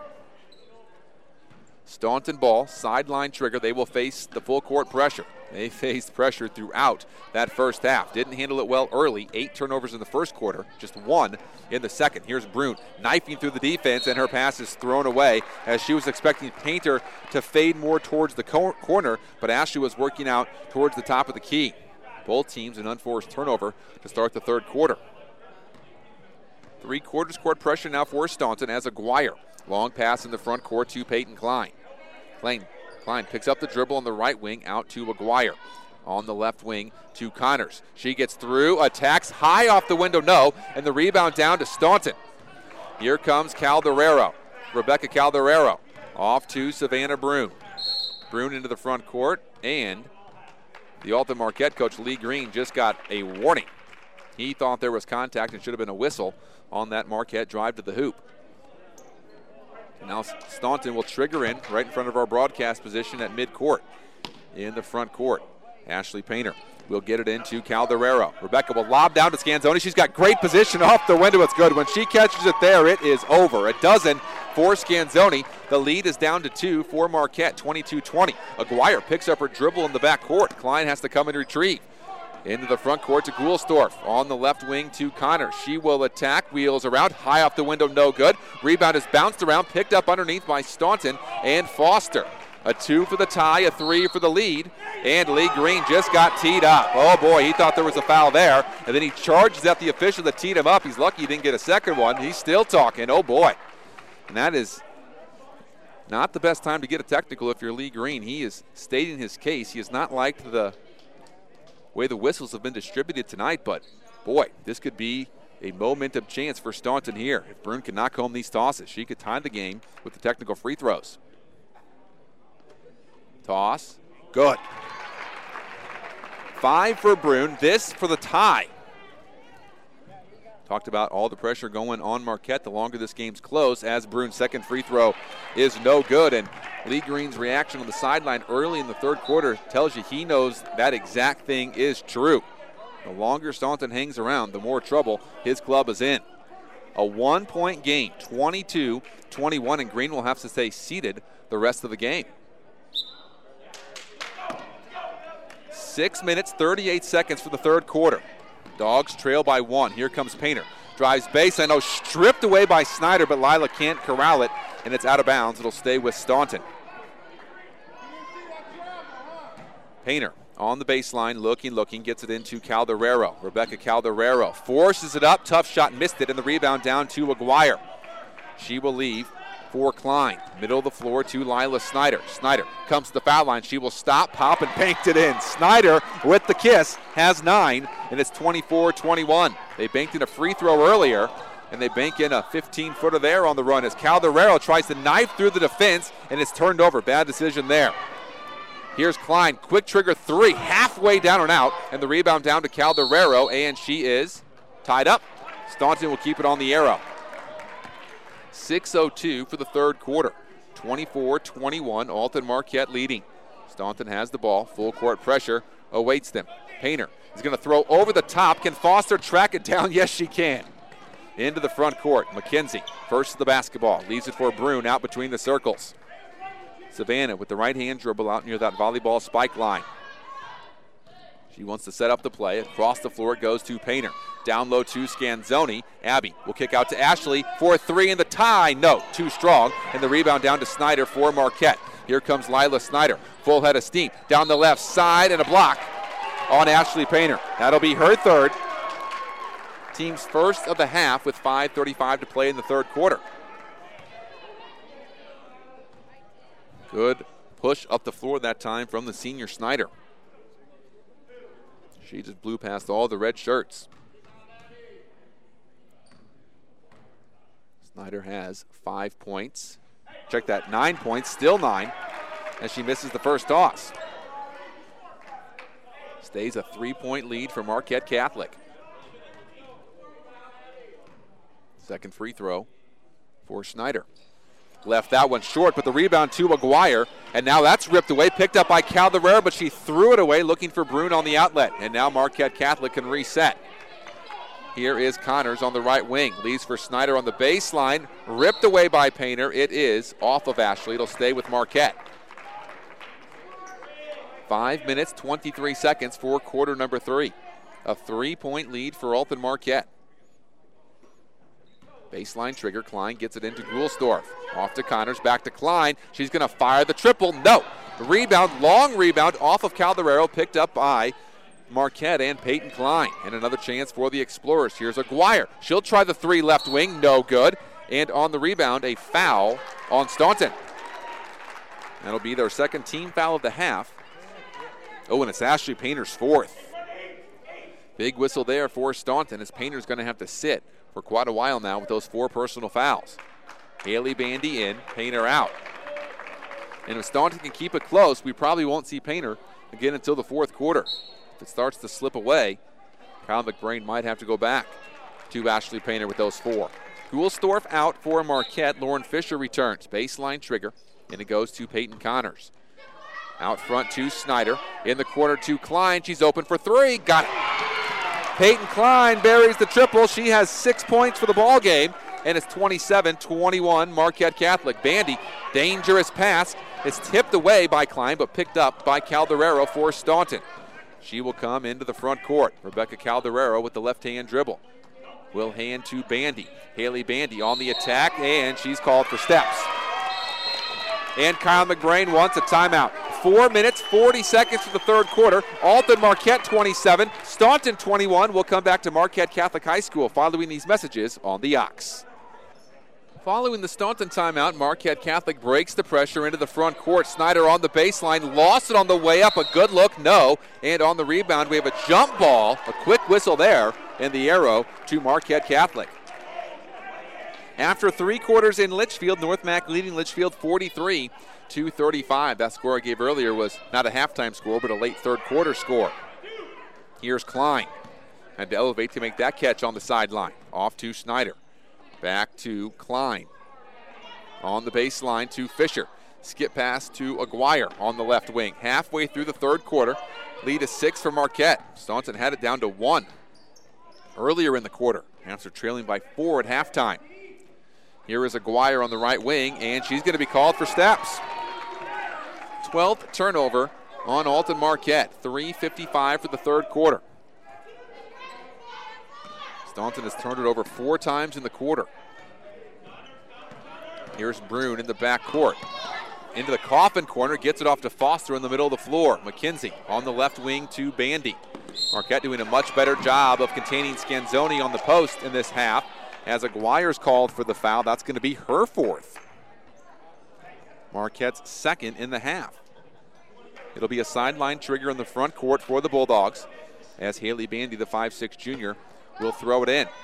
Staunton ball, sideline trigger. They will face the full court pressure. They faced pressure throughout that first half. Didn't handle it well early. 8 turnovers in the first quarter, just 1 in the second. Here's Brune knifing through the defense, and her pass is thrown away as she was expecting Painter to fade more towards the corner, but Ashley was working out towards the top of the key. Both teams an unforced turnover to start the third quarter. 3/4 court pressure now for Staunton as Aguirre. Long pass in the front court to Peyton Klein. Klein picks up the dribble on the right wing out to Aguirre. On the left wing to Connors. She gets through, attacks high off the window, no, and the rebound down to Staunton. Here comes Calderero. Rebecca Calderero off to Savannah Brune. Brune into the front court, and the Alton Marquette coach Lee Green just got a warning. He thought there was contact and should have been a whistle on that Marquette drive to the hoop. Now Staunton will trigger in right in front of our broadcast position at midcourt. In the front court, Ashley Painter will get it into Calderero. Rebecca will lob down to Scanzoni. She's got great position off the window. It's good. When she catches it there, it is over. A dozen for Scanzoni. The lead is down to 2 for Marquette, 22-20. Aguirre picks up her dribble in the backcourt. Klein has to come and retrieve. Into the front court to Goulstorff. On the left wing to Connor. She will attack, wheels around, high off the window, no good. Rebound is bounced around, picked up underneath by Staunton and Foster. A 2 for the tie, a 3 for the lead, and Lee Green just got teed up. Oh boy, he thought there was a foul there, and then he charges at the official that teed him up. He's lucky he didn't get a second one. He's still talking, oh boy. And that is not the best time to get a technical if you're Lee Green. He is stating his case. He has not liked the way the whistles have been distributed tonight, but boy, this could be a momentum chance for Staunton here. If Bruin can knock home these tosses, she could tie the game with the technical free throws. Toss, good. 5 for Bruin, this for the tie. Talked about all the pressure going on Marquette the longer this game's close, as Bruin's second free throw is no good. And Lee Green's reaction on the sideline early in the third quarter tells you he knows that exact thing is true. The longer Staunton hangs around, the more trouble his club is in. A 1-point game, 22-21, and Green will have to stay seated the rest of the game. 6 minutes, 38 seconds for the third quarter. Dogs trail by 1. Here comes Painter. Drives baseline. Oh, stripped away by Snyder, but Lila can't corral it, and it's out of bounds. It'll stay with Staunton. Painter on the baseline, looking, gets it into Calderero. Rebecca Calderero forces it up. Tough shot, missed it, and the rebound down to Aguirre. She will leave for Klein. Middle of the floor to Lila Snyder. Snyder comes to the foul line. She will stop, pop, and banked it in. Snyder with the kiss has 9, and it's 24-21. They banked in a free throw earlier, and they bank in a 15-footer there on the run as Calderero tries to knife through the defense, and it's turned over. Bad decision there. Here's Klein, quick trigger 3, halfway down and out, and the rebound down to Calderero, and she is tied up. Staunton will keep it on the arrow. 6:02 for the third quarter. 24-21, Alton Marquette leading. Staunton has the ball, full court pressure awaits them. Painter is going to throw over the top. Can Foster track it down? Yes, she can. Into the front court. McKenzie first to the basketball, leaves it for Bruin out between the circles. Savannah with the right-hand dribble out near that volleyball spike line. She wants to set up the play. Across the floor it goes to Painter. Down low to Scanzoni. Abby will kick out to Ashley for 3 in the tie. No, too strong. And the rebound down to Snyder for Marquette. Here comes Lila Snyder. Full head of steam. Down the left side and a block on Ashley Painter. That'll be her third. Team's first of the half with 5:35 to play in the third quarter. Good push up the floor that time from the senior Snyder. She just blew past all the red shirts. Snyder has 5 points. Check that, 9 points, still 9, as she misses the first toss. Stays a 3-point lead for Marquette Catholic. Second free throw for Snyder. Left that one short, but the rebound to Aguirre, and now that's ripped away, picked up by Calderero, but she threw it away looking for Bruin on the outlet, and now Marquette Catholic can reset. Here is Connors on the right wing, leaves for Snyder on the baseline, ripped away by Painter. It is off of Ashley. It'll stay with Marquette. 5 minutes, 23 seconds for quarter number 3. A 3-point lead for Alton Marquette. Baseline trigger, Klein gets it into Goulstorff. Off to Connors, back to Klein. She's going to fire the triple. No. Rebound, long rebound off of Calderero, picked up by Marquette and Peyton Klein. And another chance for the Explorers. Here's Aguirre. She'll try the 3 left wing, no good. And on the rebound, a foul on Staunton. That'll be their second team foul of the half. Oh, and it's Ashley Painter's 4th. Big whistle there for Staunton, as Painter's going to have to sit for quite a while now with those 4 personal fouls. Haley Bandy in, Painter out. And if Staunton can keep it close, we probably won't see Painter again until the fourth quarter. If it starts to slip away, Kyle McBrain might have to go back to Ashley Painter with those 4. Goulstorff out for Marquette. Lauren Fisher returns. Baseline trigger, and it goes to Peyton Connors. Out front to Snyder. In the corner to Klein. She's open for 3. Got it. Peyton Klein buries the triple. She has 6 points for the ball game, and it's 27-21 Marquette Catholic. Bandy, dangerous pass. It's tipped away by Klein, but picked up by Calderero for Staunton. She will come into the front court. Rebecca Calderero with the left-hand dribble. Will hand to Bandy. Haley Bandy on the attack, and she's called for steps. And Kyle McBrain wants a timeout. 4 minutes, 40 seconds for the third quarter. Alton Marquette 27, Staunton 21. We'll come back to Marquette Catholic High School following these messages on the Ox. Following the Staunton timeout, Marquette Catholic breaks the pressure into the front court. Snyder on the baseline, lost it on the way up. A good look, no. And on the rebound, we have a jump ball, a quick whistle there, and the arrow to Marquette Catholic. After 3 quarters in Litchfield, North Mac leading Litchfield 43-35. That score I gave earlier was not a halftime score, but a late third quarter score. Here's Klein. Had to elevate to make that catch on the sideline. Off to Snyder. Back to Klein. On the baseline to Fisher. Skip pass to Aguirre on the left wing. Halfway through the third quarter. Lead is 6 for Marquette. Staunton had it down to 1 earlier in the quarter after trailing by 4 at halftime. Here is Aguirre on the right wing, and she's going to be called for steps. 12th turnover on Alton Marquette. 3:55 for the third quarter. Staunton has turned it over 4 times in the quarter. Here's Brune in the back court. Into the coffin corner, gets it off to Foster in the middle of the floor. McKenzie on the left wing to Bandy. Marquette doing a much better job of containing Scanzoni on the post in this half. As Aguirre's called for the foul, that's going to be her 4th. Marquette's 2nd in the half. It'll be a sideline trigger in the front court for the Bulldogs as Haley Bandy, the 5'6" junior, will throw it in.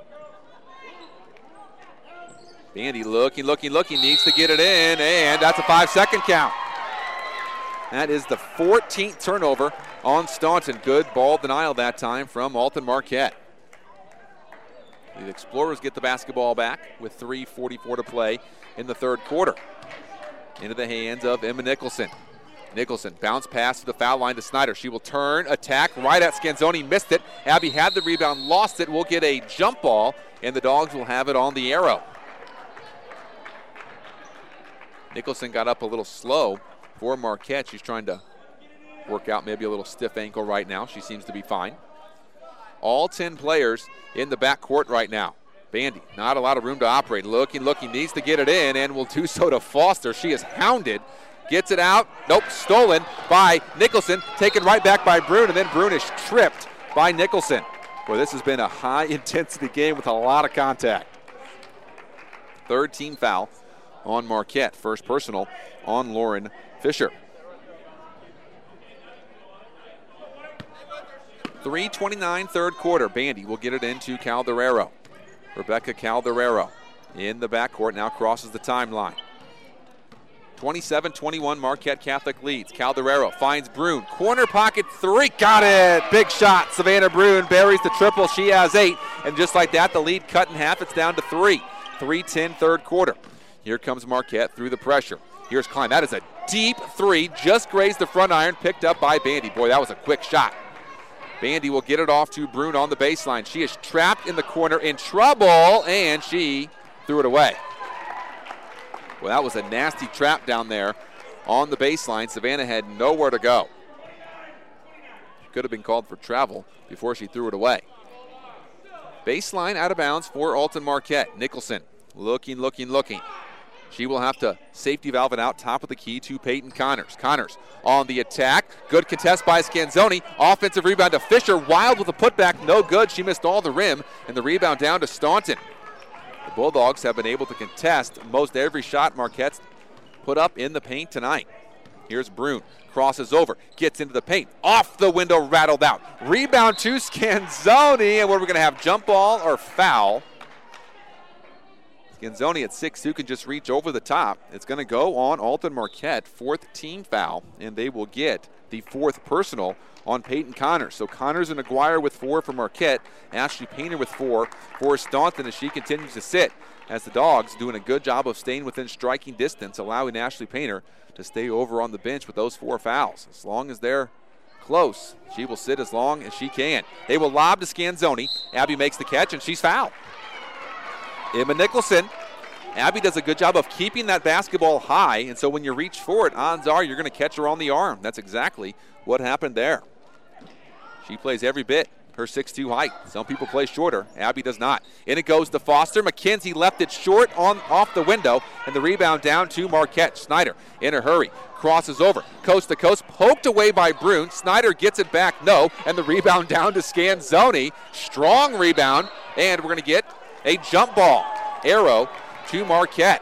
Bandy looking, needs to get it in, and that's a 5-second count. That is the 14th turnover on Staunton. Good ball denial that time from Alton Marquette. The Explorers get the basketball back with 3:44 to play in the third quarter. Into the hands of Emma Nicholson. Nicholson bounce pass to the foul line to Snyder. She will turn, attack right at Scanzoni, missed it. Abby had the rebound, lost it. We'll get a jump ball, and the Dogs will have it on the arrow. Nicholson got up a little slow for Marquette. She's trying to work out maybe a little stiff ankle right now. She seems to be fine. All 10 players in the backcourt right now. Bandy, not a lot of room to operate. Looking, needs to get it in, and will do so to Foster. She is hounded. Gets it out. Nope, stolen by Nicholson. Taken right back by Brune, and then Brune is tripped by Nicholson. Well, this has been a high-intensity game with a lot of contact. 3rd team foul on Marquette. First personal on Lauren Fisher. 3:29 third quarter. Bandy will get it into Calderero. Rebecca Calderero in the backcourt now crosses the timeline. 27-21 Marquette Catholic leads. Calderero finds Brune. Corner pocket 3. Got it. Big shot. Savannah Brune buries the triple. She has 8. And just like that, the lead cut in half. It's down to 3. 3:10 third quarter. Here comes Marquette through the pressure. Here's Klein. That is a deep 3. Just grazed the front iron. Picked up by Bandy. Boy, that was a quick shot. Bandy will get it off to Brune on the baseline. She is trapped in the corner in trouble, and she threw it away. Well, that was a nasty trap down there on the baseline. Savannah had nowhere to go. She could have been called for travel before she threw it away. Baseline out of bounds for Alton Marquette. Nicholson looking. She will have to safety valve it out top of the key to Peyton Connors. Connors on the attack. Good contest by Scanzoni. Offensive rebound to Fisher. Wild with a putback. No good. She missed all the rim. And the rebound down to Staunton. The Bulldogs have been able to contest most every shot Marquette's put up in the paint tonight. Here's Brune. Crosses over. Gets into the paint. Off the window. Rattled out. Rebound to Scanzoni. And what are we going to have? Jump ball or foul? Scanzoni at 6'2" can just reach over the top. It's going to go on Alton Marquette, 4th team foul, and they will get the 4th personal on Peyton Connors. So Connors and Aguirre with 4 for Marquette. Ashley Painter with 4 for Staunton as she continues to sit. As the Dogs doing a good job of staying within striking distance, allowing Ashley Painter to stay over on the bench with those 4 fouls. As long as they're close, she will sit as long as she can. They will lob to Scanzoni. Abby makes the catch, and she's fouled. Emma Nicholson. Abby does a good job of keeping that basketball high, and so when you reach for it, odds are you're going to catch her on the arm. That's exactly what happened there. She plays every bit her 6'2" height. Some people play shorter. Abby does not. In it goes to Foster. McKenzie left it short off the window, and the rebound down to Marquette. Snyder in a hurry. Crosses over. Coast to coast. Poked away by Brune. Snyder gets it back. No. And the rebound down to Scanzoni. Strong rebound. And we're going to get a jump ball. Arrow to Marquette.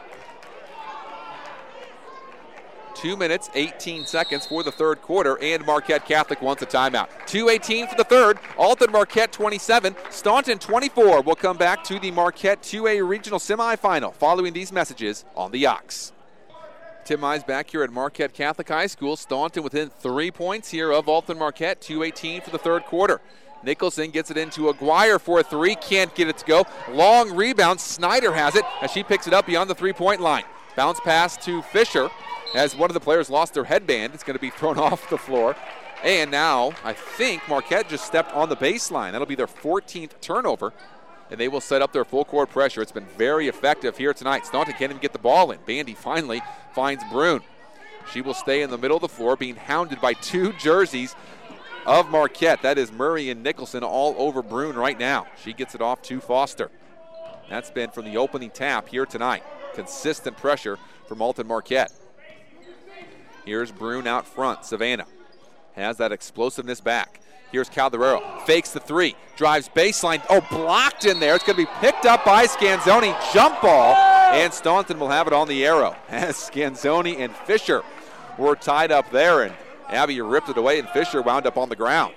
2 minutes, 18 seconds for the third quarter, and Marquette Catholic wants a timeout. 2:18 for the third. Alton Marquette 27, Staunton 24. We'll come back to the Marquette 2A regional semifinal following these messages on the Ox. Tim Mize back here at Marquette Catholic High School. Staunton within 3 points here of Alton Marquette. 2:18 for the third quarter. Nicholson gets it into Aguirre for a three. Can't get it to go. Long rebound. Snyder has it as she picks it up beyond the three-point line. Bounce pass to Fisher. As one of the players lost their headband, it's going to be thrown off the floor. And now, I think Marquette just stepped on the baseline. That'll be their 14th turnover, and they will set up their full court pressure. It's been very effective here tonight. Staunton can't even get the ball in. Bandy finally finds Brune. She will stay in the middle of the floor, being hounded by two jerseys of Marquette. That is Murray and Nicholson all over Brune right now. She gets it off to Foster. That's been from the opening tap here tonight. Consistent pressure from Alton Marquette. Here's Brune out front. Savannah has that explosiveness back. Here's Calderero. Fakes the three. Drives baseline. Oh, blocked in there. It's going to be picked up by Scanzoni. Jump ball. And Staunton will have it on the arrow. As Scanzoni and Fisher were tied up there. And Abby ripped it away, and Fisher wound up on the ground.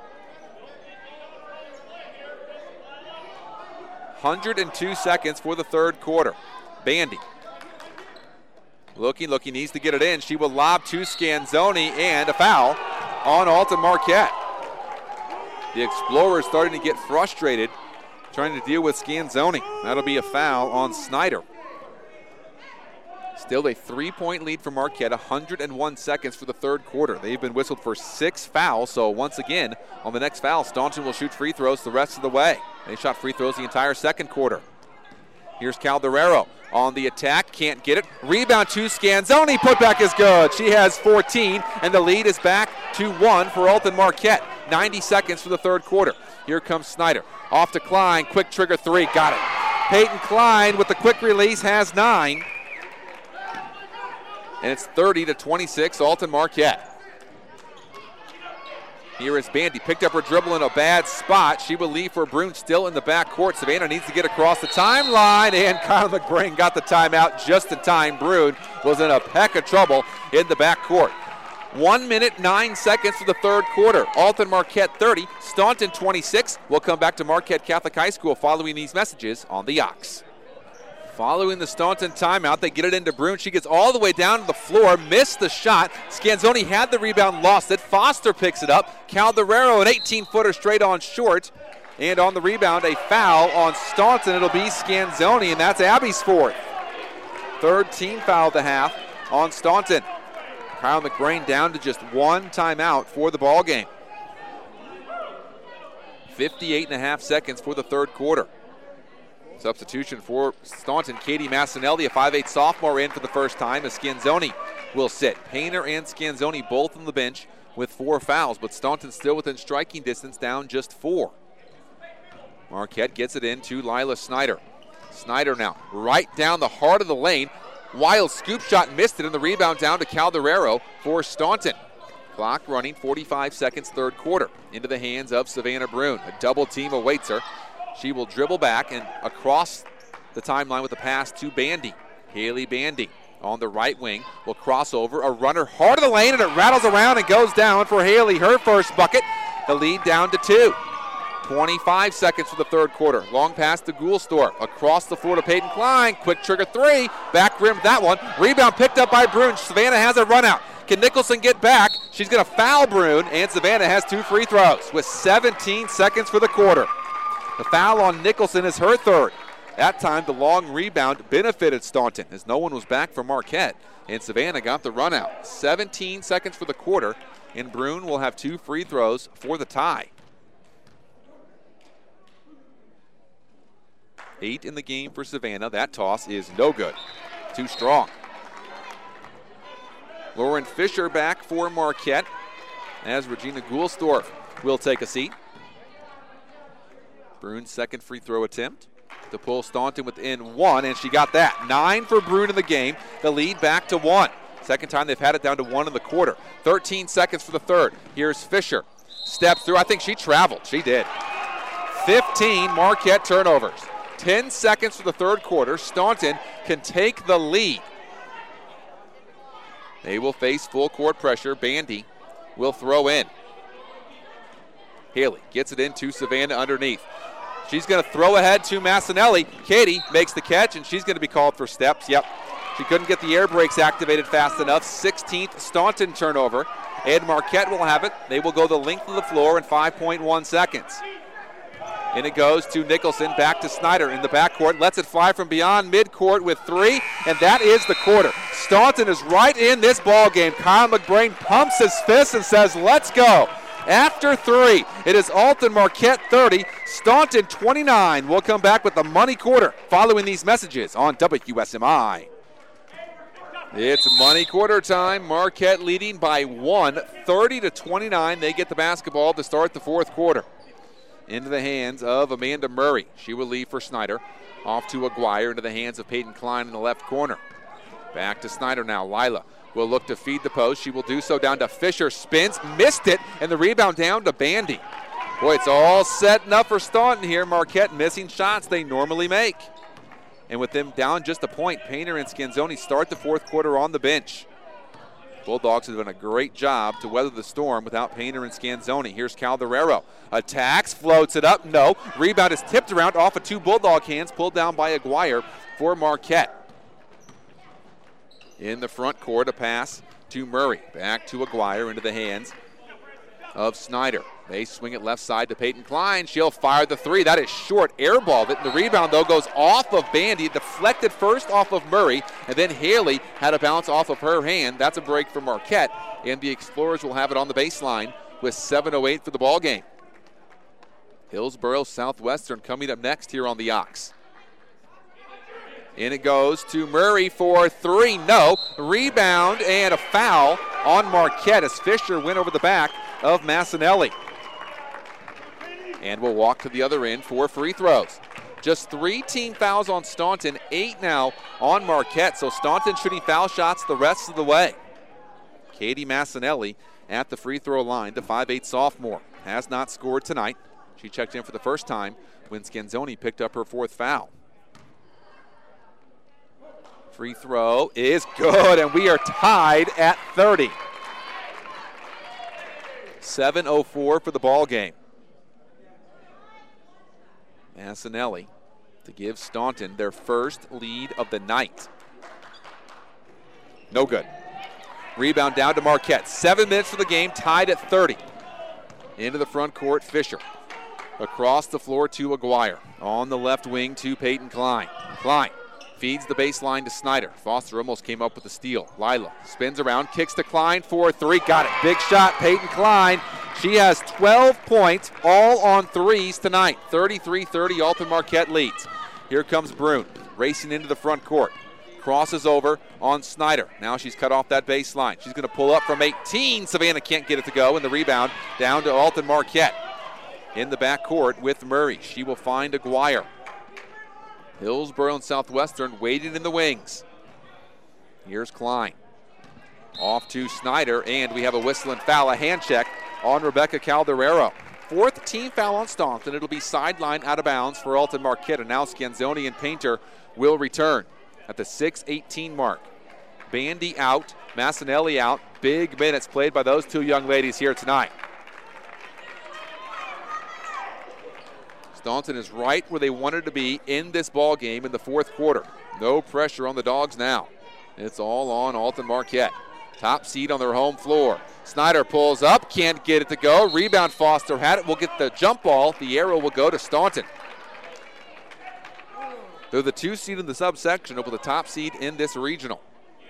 102 seconds for the third quarter. Bandy. Looking, needs to get it in. She will lob to Scanzoni, and a foul on Alton Marquette. The Explorers starting to get frustrated, trying to deal with Scanzoni. That'll be a foul on Snyder. Still a 3-point lead for Marquette, 101 seconds for the third quarter. They've been whistled for 6 fouls, so once again, on the next foul, Staunton will shoot free throws the rest of the way. They shot free throws the entire second quarter. Here's Calderero on the attack, can't get it. Rebound to Scanzoni, putback is good. She has 14, and the lead is back to 1 for Alton Marquette. 90 seconds for the third quarter. Here comes Snyder. Off to Klein, quick trigger three, got it. Peyton Klein with the quick release has 9. And it's 30-26, Alton Marquette. Here is Bandy, picked up her dribble in a bad spot. She will leave for Brune still in the backcourt. Savannah needs to get across the timeline, and Kyle McBrain got the timeout just in time. Brune was in a peck of trouble in the backcourt. 1 minute, 9 seconds for the third quarter. Alton Marquette 30, Staunton 26. We'll come back to Marquette Catholic High School following these messages on the Ox. Following the Staunton timeout, they get it into Brune. She gets all the way down to the floor, missed the shot. Scanzoni had the rebound, lost it. Foster picks it up. Calderero, an 18-footer straight on short. And on the rebound, a foul on Staunton. It'll be Scanzoni, and that's Abby's 4th. Third team foul of the half on Staunton. Kyle McBrain down to just 1 timeout for the ball game. 58.5 seconds for the third quarter. Substitution for Staunton, Katie Massinelli, a 5'8 sophomore, in for the first time as Scanzoni will sit. Painter and Scanzoni both on the bench with 4 fouls, but Staunton still within striking distance, down just 4. Marquette gets it into Lila Snyder. Snyder now right down the heart of the lane. Wild scoop shot, missed it, and the rebound down to Calderero for Staunton. Clock running, 45 seconds, third quarter. Into the hands of Savannah Brune. A double team awaits her. She will dribble back and across the timeline with a pass to Bandy. Haley Bandy on the right wing will cross over. A runner hard of the lane, and it rattles around and goes down for Haley. Her first bucket. The lead down to 2. 25 seconds for the third quarter. Long pass to Goulstorff. Across the floor to Peyton Klein. Quick trigger three. Back rim that one. Rebound picked up by Brune. Savannah has a run out. Can Nicholson get back? She's going to foul Brune, and Savannah has 2 free throws with 17 seconds for the quarter. The foul on Nicholson is her 3rd. That time the long rebound benefited Staunton as no one was back for Marquette, and Savannah got the run out. 17 seconds for the quarter, and Brune will have 2 free throws for the tie. 8 in the game for Savannah. That toss is no good. Too strong. Lauren Fisher back for Marquette. as Regina Goulstorff will take a seat. Brune's second free throw attempt to pull Staunton within 1, and she got that. 9 for Brune in the game. The lead back to 1. Second time they've had it down to 1 in the quarter. 13 seconds for the third. Here's Fisher. Steps through. I think she traveled. She did. 15 Marquette turnovers. 10 seconds for the third quarter. Staunton can take the lead. They will face full court pressure. Bandy will throw in. Haley gets it into Savannah underneath. She's going to throw ahead to Massanelli. Katie makes the catch, and she's going to be called for steps. Yep. She couldn't get the air brakes activated fast enough. 16th Staunton turnover. And Marquette will have it. They will go the length of the floor in 5.1 seconds. And it goes to Nicholson, back to Snyder in the backcourt. Lets it fly from beyond midcourt with 3, and that is the quarter. Staunton is right in this ball game. Kyle McBrain pumps his fist and says, let's go. After 3, it is Alton Marquette 30, Staunton 29. We'll come back with the money quarter following these messages on WSMI. It's money quarter time. Marquette leading by 1, 30-29. They get the basketball to start the fourth quarter. Into the hands of Amanda Murray. She will leave for Snyder. Off to Aguirre, into the hands of Peyton Klein in the left corner. Back to Snyder now. Lila will look to feed the post. She will do so down to Fisher. Spins, missed it, and the rebound down to Bandy. Boy, it's all setting up for Staunton here. Marquette missing shots they normally make. And with them down just a point, Painter and Scanzoni start the fourth quarter on the bench. Bulldogs have done a great job to weather the storm without Painter and Scanzoni. Here's Calderero. Attacks, floats it up, no. Rebound is tipped around off of 2 Bulldog hands, pulled down by Aguirre for Marquette. In the front court, a pass to Murray. Back to Aguirre, into the hands of Snyder. They swing it left side to Peyton Klein. She'll fire the 3. That is short. Airballed it. The rebound, though, goes off of Bandy. Deflected first off of Murray, and then Haley had a bounce off of her hand. That's a break for Marquette, and the Explorers will have it on the baseline with 7:08 for the ball game. Hillsboro Southwestern coming up next here on the Ox. In it goes to Murray for 3. No. Rebound and a foul on Marquette as Fisher went over the back of Massanelli. And we'll walk to the other end for free throws. Just 3 team fouls on Staunton, 8 now on Marquette. So Staunton shooting foul shots the rest of the way. Katie Massanelli at the free throw line, the 5'8" sophomore. Has not scored tonight. She checked in for the first time when Scanzoni picked up her 4th foul. Free throw is good, and we are tied at 30. 7:04 for the ball game. Massanelli to give Staunton their first lead of the night. No good. Rebound down to Marquette. 7 minutes for the game, tied at 30. Into the front court, Fisher. Across the floor to Aguirre. On the left wing to Peyton Klein. Klein feeds the baseline to Snyder. Foster almost came up with the steal. Lila spins around, kicks to Klein for 3. Got it. Big shot, Peyton Klein. She has 12 points, all on 3s tonight. 33-30, Alton Marquette leads. Here comes Brune, racing into the front court. Crosses over on Snyder. Now she's cut off that baseline. She's going to pull up from 18. Savannah can't get it to go, and the rebound down to Alton Marquette. In the back court with Murray. She will find Aguirre. Hillsboro and Southwestern waiting in the wings. Here's Klein. Off to Snyder, and we have a whistle and foul, a hand check on Rebecca Calderero. 4th team foul on Staunton. It'll be sideline out of bounds for Alton Marquette, and now Scanzoni and Painter will return at the 6:18 mark. Bandy out, Massanelli out. Big minutes played by those 2 young ladies here tonight. Staunton is right where they wanted to be in this ball game in the 4th quarter. No pressure on the Dogs now. It's all on Alton Marquette. Top seed on their home floor. Snyder pulls up, can't get it to go. Rebound, Foster had it. We'll get the jump ball. The arrow will go to Staunton. They're the 2 seed in the subsection over the top seed in this regional.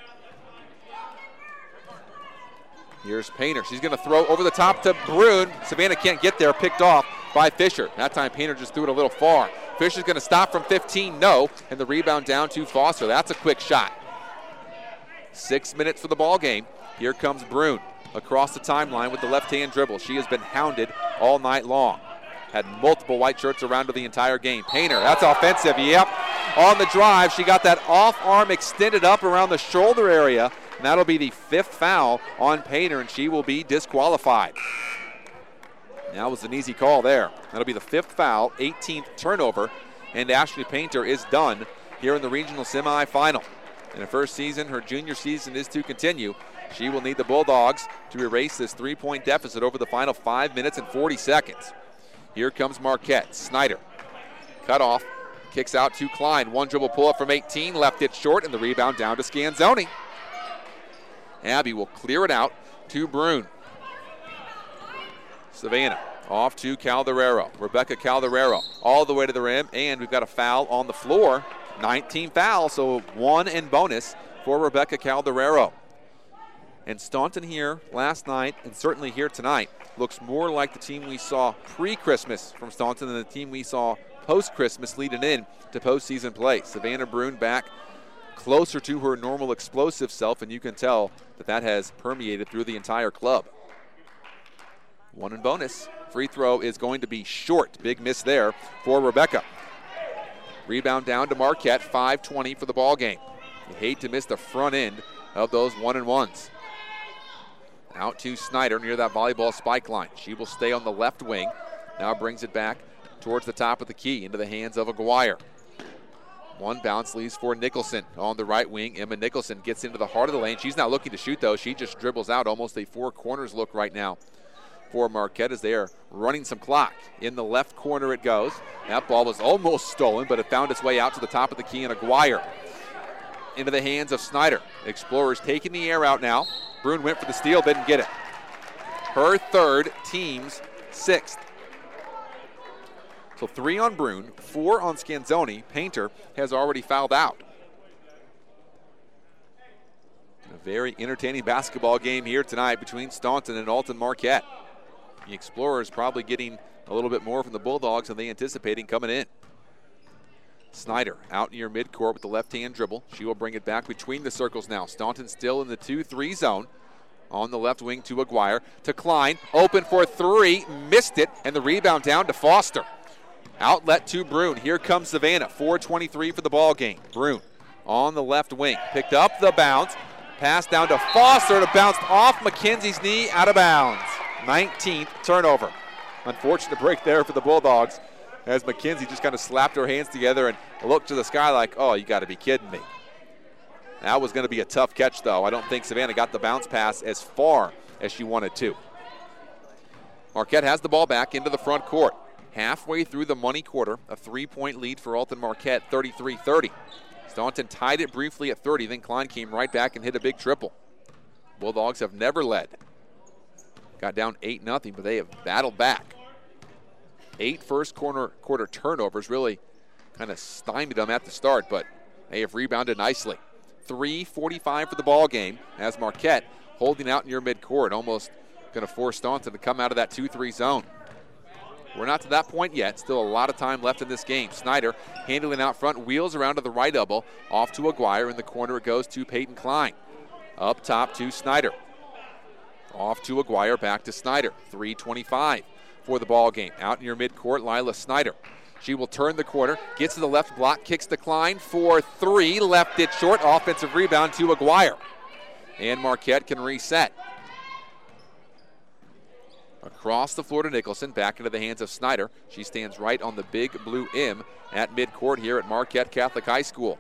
Here's Painter. She's going to throw over the top to Brune. Savannah can't get there. Picked off by Fisher. That time Painter just threw it a little far. Fisher's going to stop from 15. No. And the rebound down to Foster. That's a quick shot. 6 minutes for the ball game. Here comes Brune. across the timeline with the left-hand dribble. She has been hounded all night long. Had multiple white shirts around her the entire game. Painter, that's offensive, yep. On the drive, she got that off arm extended up around the shoulder area, and that'll be the 5th foul on Painter, and she will be disqualified. That was an easy call there. That'll be the 5th foul, 18th turnover, and Ashley Painter is done here in the regional semifinal. In her first season, her junior season is to continue. She will need the Bulldogs to erase this 3-point deficit over the final 5 minutes and 40 seconds. Here comes Marquette. Snyder, cut off, kicks out to Klein. One dribble pull up from 18, left it short, and the rebound down to Scanzoni. Abby will clear it out to Brune. Savannah off to Calderero. Rebecca Calderero all the way to the rim, and we've got a foul on the floor. 19 fouls, so 1 in bonus for Rebecca Calderero. And Staunton here last night, and certainly here tonight, looks more like the team we saw pre-Christmas from Staunton than the team we saw post-Christmas leading in to postseason play. Savannah Brune back closer to her normal explosive self, and you can tell that has permeated through the entire club. 1 in bonus. Free throw is going to be short. Big miss there for Rebecca. Rebound down to Marquette. 5:20 for the ball game. You hate to miss the front end of those 1-and-1s. Out to Snyder near that volleyball spike line. She will stay on the left wing. Now brings it back towards the top of the key into the hands of Aguirre. One bounce leaves for Nicholson on the right wing. Emma Nicholson gets into the heart of the lane. She's not looking to shoot, though. She just dribbles out. Almost a 4 corners look right now for Marquette as they are running some clock. In the left corner it goes. That ball was almost stolen, but it found its way out to the top of the key, and Aguirre into the hands of Snyder. Explorers taking the air out now. Brune went for the steal, didn't get it. Her 3rd, team's 6th. So 3 on Brune, 4 on Scanzoni. Painter has already fouled out. A very entertaining basketball game here tonight between Staunton and Alton Marquette. The Explorers probably getting a little bit more from the Bulldogs than they anticipating coming in. Snyder out near midcourt with the left-hand dribble. She will bring it back between the circles now. Staunton still in the 2-3 zone. On the left wing to Aguirre. To Klein. Open for 3. Missed it. And the rebound down to Foster. Outlet to Brune. Here comes Savannah. 4:23 for the ball game. Brune on the left wing. Picked up the bounce. Pass down to Foster. To bounce off McKenzie's knee. Out of bounds. 19th turnover. Unfortunate break there for the Bulldogs, as McKenzie just kind of slapped her hands together and looked to the sky like, oh, you got to be kidding me. That was going to be a tough catch, though. I don't think Savannah got the bounce pass as far as she wanted to. Marquette has the ball back into the front court. Halfway through the money quarter, a 3-point lead for Alton Marquette, 33-30. Staunton tied it briefly at 30, then Klein came right back and hit a big triple. Bulldogs have never led. Got down 8-0, but they have battled back. 8 first quarter turnovers really kind of stymied them at the start, but they have rebounded nicely. 3:45 for the ball game as Marquette holding out near midcourt, almost going to force Staunton to come out of that 2-3 zone. We're not to that point yet. Still a lot of time left in this game. Snyder handling out front, wheels around to the right elbow, off to Aguirre. In the corner it goes to Peyton Klein. Up top to Snyder. Off to Aguirre, back to Snyder. 3:25 for the ball game. Out near midcourt, Lila Snyder. She will turn the corner, gets to the left block, kicks the Klein for 3, left it short. Offensive rebound to Aguirre. And Marquette can reset. Across the floor to Nicholson, back into the hands of Snyder. She stands right on the big blue M at midcourt here at Marquette Catholic High School.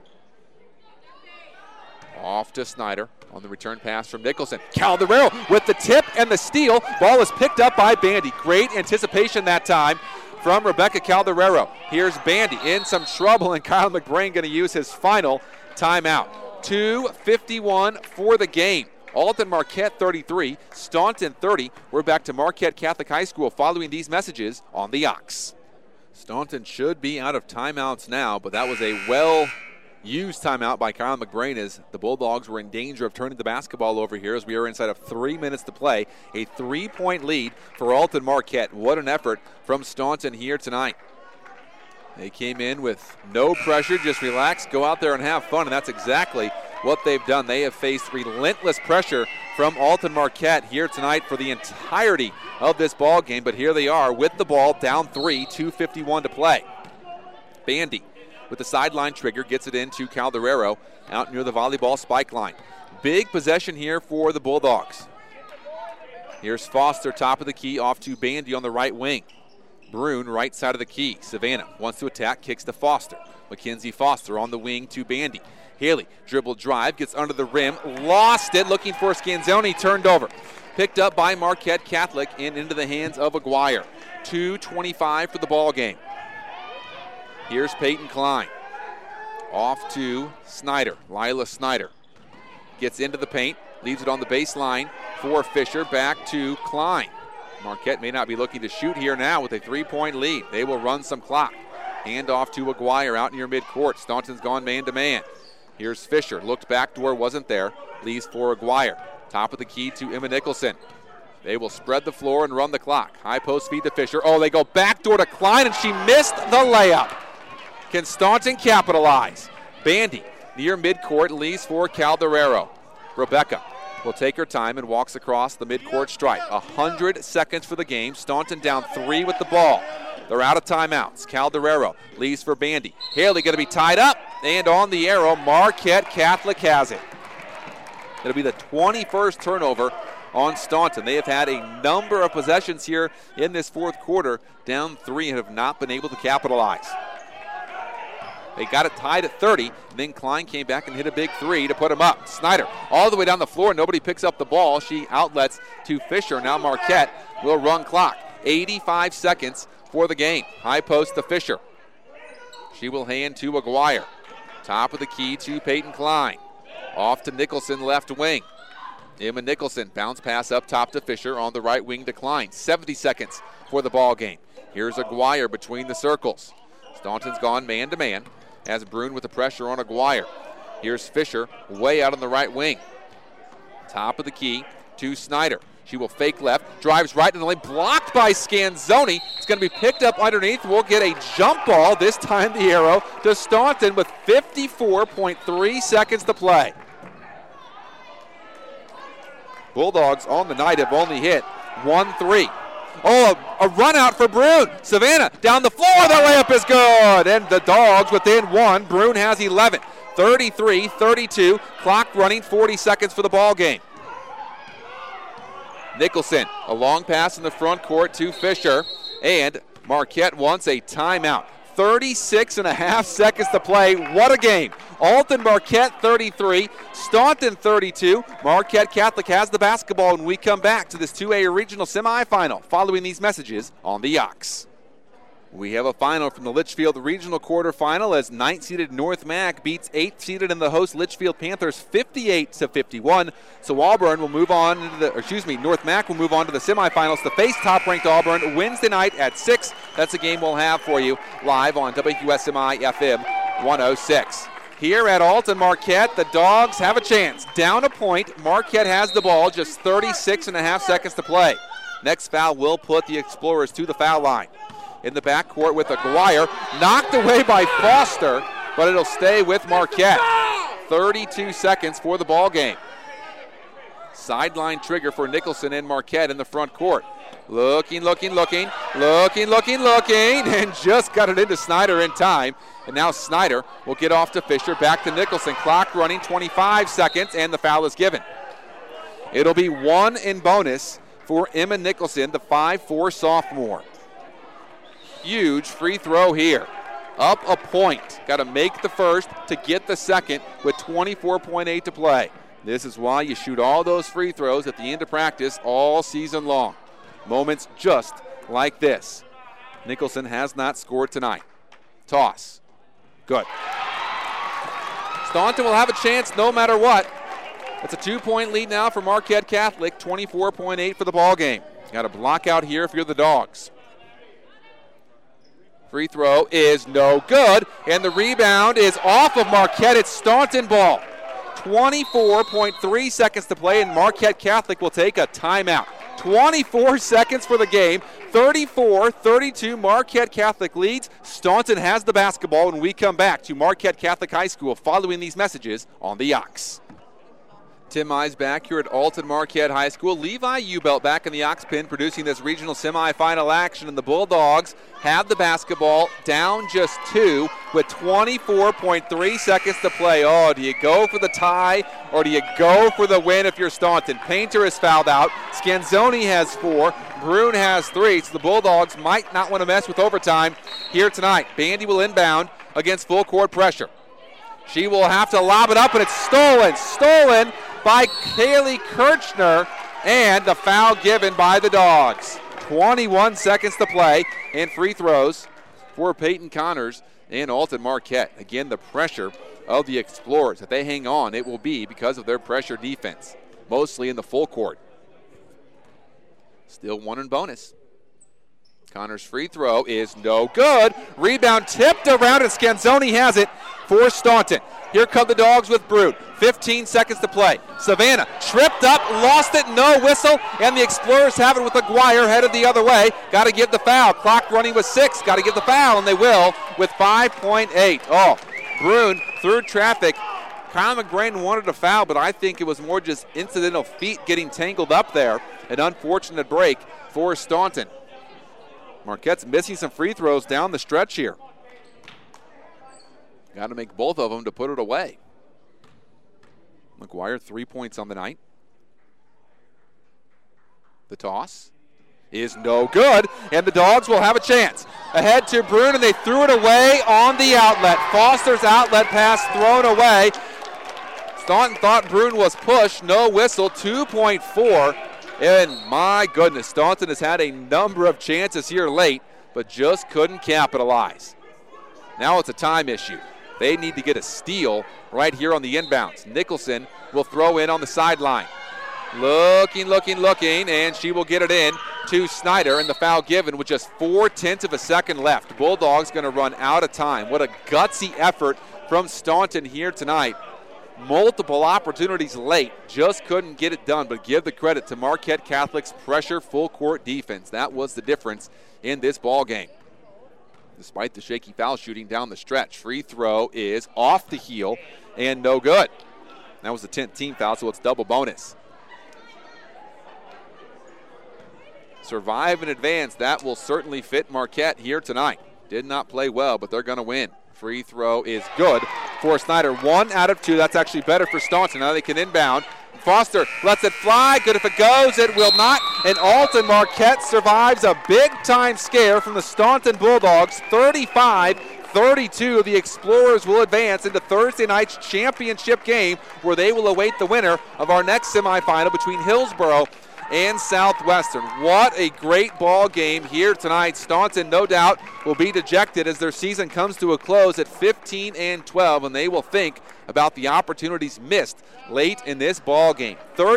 Off to Snyder on the return pass from Nicholson. Calderero with the tip and the steal. Ball is picked up by Bandy. Great anticipation that time from Rebecca Calderero. Here's Bandy in some trouble, and Kyle McBrain going to use his final timeout. 2:51 for the game. Alton Marquette 33, Staunton 30. We're back to Marquette Catholic High School following these messages on the Ox. Staunton should be out of timeouts now, but that was a well-used timeout by Kyle McBrain as the Bulldogs were in danger of turning the basketball over here as we are inside of 3 minutes to play. A 3-point lead for Alton Marquette. What an effort from Staunton here tonight. They came in with no pressure, just relax, go out there and have fun, and that's exactly what they've done. They have faced relentless pressure from Alton Marquette here tonight for the entirety of this ball game, but here they are with the ball down 3, 2:51 to play. Bandy with the sideline trigger gets it into Calderero out near the volleyball spike line. Big possession here for the Bulldogs. Here's Foster, top of the key, off to Bandy on the right wing. Brune, right side of the key. Savannah wants to attack, kicks to Foster. Mackenzie Foster on the wing to Bandy. Haley, dribble drive, gets under the rim, lost it, looking for Scanzoni, turned over. Picked up by Marquette Catholic and into the hands of Aguirre. 2:25 for the ball game. Here's Peyton Klein. Off to Snyder, Lila Snyder. Gets into the paint, leaves it on the baseline for Fisher, back to Klein. Marquette may not be looking to shoot here now with a 3-point lead. They will run some clock. Hand off to Aguirre out near midcourt. Staunton's gone man-to-man. Here's Fisher. Looked backdoor, wasn't there. Leaves for Aguirre. Top of the key to Emma Nicholson. They will spread the floor and run the clock. High post feed to Fisher. Oh, they go backdoor to Klein, and she missed the layup. Can Staunton capitalize? Bandy near midcourt, leaves for Calderero. Rebecca will take her time and walks across the midcourt stripe. 100 seconds for the game. Staunton down 3 with the ball. They're out of timeouts. Calderero leaves for Bandy. Haley going to be tied up, and on the arrow, Marquette Catholic has it. It'll be the 21st turnover on Staunton. They have had a number of possessions here in this fourth quarter, down 3, and have not been able to capitalize. They got it tied at 30. Then Klein came back and hit a big 3 to put him up. Snyder all the way down the floor. Nobody picks up the ball. She outlets to Fisher. Now Marquette will run clock. 85 seconds for the game. High post to Fisher. She will hand to Aguirre. Top of the key to Peyton Klein. Off to Nicholson, left wing. Emma Nicholson, bounce pass up top to Fisher on the right wing to Klein. 70 seconds for the ball game. Here's Aguirre between the circles. Staunton's gone man-to-man. Has Brune with the pressure on Aguirre. Here's Fisher way out on the right wing. Top of the key to Snyder. She will fake left, drives right in the lane, blocked by Scanzoni. It's going to be picked up underneath. We'll get a jump ball, this time the arrow, to Staunton with 54.3 seconds to play. Bulldogs on the night have only hit 1-3. Oh, a run out for Brune. Savannah down the floor. The layup is good. And the Dogs within 1. Brune has 11. 33-32. Clock running, 40 seconds for the ball game. Nicholson, a long pass in the front court to Fisher. And Marquette wants a timeout. 36.5 seconds to play. What a game. Alton Marquette 33, Staunton 32. Marquette Catholic has the basketball when we come back to this 2A regional semifinal following these messages on the Yox. We have a final from the Litchfield Regional Quarterfinal as 9th-seeded North Mac beats 8th-seeded in the host Litchfield Panthers 58-51. So Auburn will move on into North Mac will move on to the semifinals to face top-ranked Auburn Wednesday night at 6. That's a game we'll have for you live on WSMI FM 106. Here at Alton Marquette, the Dogs have a chance. Down a point, Marquette has the ball, just 36.5 seconds to play. Next foul will put the Explorers to the foul line. In the backcourt with Aguirre, knocked away by Foster, but it'll stay with Marquette. 32 seconds for the ball game. Sideline trigger for Nicholson and Marquette in the front court. Looking, and just got it into Snyder in time. And now Snyder will get off to Fisher, back to Nicholson. Clock running, 25 seconds, and the foul is given. It'll be 1 in bonus for Emma Nicholson, the 5'4" sophomore. Huge free throw here. Up a point. Got to make the first to get the second with 24.8 to play. This is why you shoot all those free throws at the end of practice all season long. Moments just like this. Nicholson has not scored tonight. Toss. Good. Staunton will have a chance no matter what. It's a 2-point lead now for Marquette Catholic. 24.8 for the ball game. Got a block out here if you're the Dogs. Free throw is no good, and the rebound is off of Marquette. It's Staunton ball. 24.3 seconds to play, and Marquette Catholic will take a timeout. 24 seconds for the game. 34-32, Marquette Catholic leads. Staunton has the basketball when we come back to Marquette Catholic High School following these messages on the Ox. Tim Mize back here at Alton Marquette High School. Levi Ubelt back in the Ox Pin producing this regional semifinal action, and the Bulldogs have the basketball down just 2 with 24.3 seconds to play. Oh, do you go for the tie or do you go for the win if you're Staunton? Painter is fouled out. Scanzoni has 4. Brune has 3, so the Bulldogs might not want to mess with overtime here tonight. Bandy will inbound against full court pressure. She will have to lob it up, and it's stolen by Kaylee Kirchner, and the foul given by the Dogs. 21 seconds to play, and free throws for Peyton Connors and Alton Marquette. Again, the pressure of the Explorers. If they hang on, it will be because of their pressure defense, mostly in the full court. Still 1 in bonus. Connors' free throw is no good. Rebound tipped around, and Scanzoni has it for Staunton. Here come the Dogs with Brute. 15 seconds to play. Savannah tripped up, lost it, no whistle, and the Explorers have it with Aguirre headed the other way. Got to give the foul. Clock running with 6. Got to give the foul, and they will with 5.8. Oh, Brune through traffic. Kyle McGrain wanted a foul, but I think it was more just incidental feet getting tangled up there. An unfortunate break for Staunton. Marquette's missing some free throws down the stretch here. Got to make both of them to put it away. McGuire, 3 points on the night. The toss is no good, and the Dogs will have a chance. Ahead to Brune, and they threw it away on the outlet. Foster's outlet pass thrown away. Staunton thought Brune was pushed. No whistle, 2.4. And my goodness, Staunton has had a number of chances here late, but just couldn't capitalize. Now it's a time issue. They need to get a steal right here on the inbounds. Nicholson will throw in on the sideline. Looking, and she will get it in to Snyder, and the foul given with just 0.4 of a second left. Bulldogs going to run out of time. What a gutsy effort from Staunton here tonight. Multiple opportunities late, just couldn't get it done, but give the credit to Marquette Catholic's pressure full court defense. That was the difference in this ball game. Despite the shaky foul shooting down the stretch, free throw is off the heel and no good. That was the 10th team foul, so it's double bonus. Survive and advance, that will certainly fit Marquette here tonight. Did not play well, but they're going to win. Free throw is good for Snyder. 1 out of 2. That's actually better for Staunton. Now they can inbound. Foster lets it fly. Good if it goes. It will not. And Alton Marquette survives a big-time scare from the Staunton Bulldogs. 35-32. The Explorers will advance into Thursday night's championship game, where they will await the winner of our next semifinal between Hillsboro and Southwestern. What a great ball game here tonight. Staunton, no doubt, will be dejected as their season comes to a close at 15-12, and they will think about the opportunities missed late in this ball game.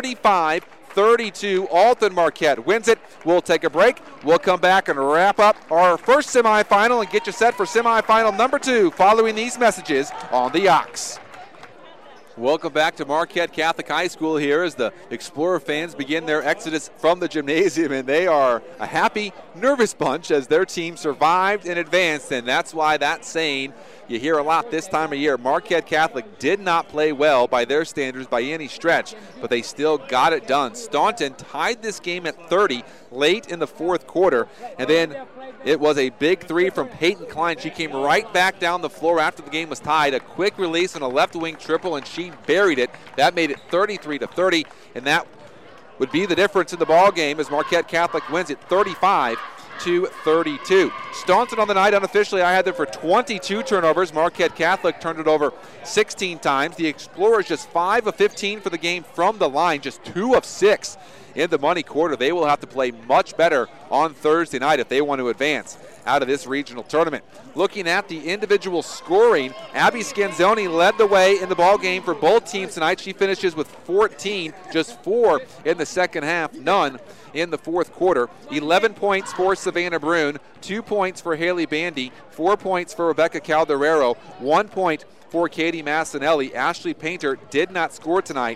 35-32, Alton Marquette wins it. We'll take a break. We'll come back and wrap up our first semifinal and get you set for semifinal number 2 following these messages on the Ox. Welcome back to Marquette Catholic High School here as the Explorer fans begin their exodus from the gymnasium, and they are a happy, nervous bunch as their team survived and advanced, and that's why that saying you hear a lot this time of year. Marquette Catholic did not play well by their standards by any stretch, but they still got it done. Staunton tied this game at 30 late in the fourth quarter, and then it was a big 3 from Peyton Klein. She came right back down the floor after the game was tied. A quick release and a left wing triple, and she buried it. That made it 33-30, and that would be the difference in the ball game as Marquette Catholic wins it 35-32. Staunton on the night unofficially, I had them for 22 turnovers. Marquette Catholic turned it over 16 times. The Explorers just 5 of 15 for the game from the line, just 2 of 6 in the money quarter. They will have to play much better on Thursday night if they want to advance out of this regional tournament. Looking at the individual scoring, Abby Scanzoni led the way in the ball game for both teams tonight. She finishes with 14, just 4 in the second half, none in the fourth quarter. 11 points for Savannah Brune, 2 points for Haley Bandy, 4 points for Rebecca Calderero, 1 point for Katie Massinelli. Ashley Painter did not score tonight.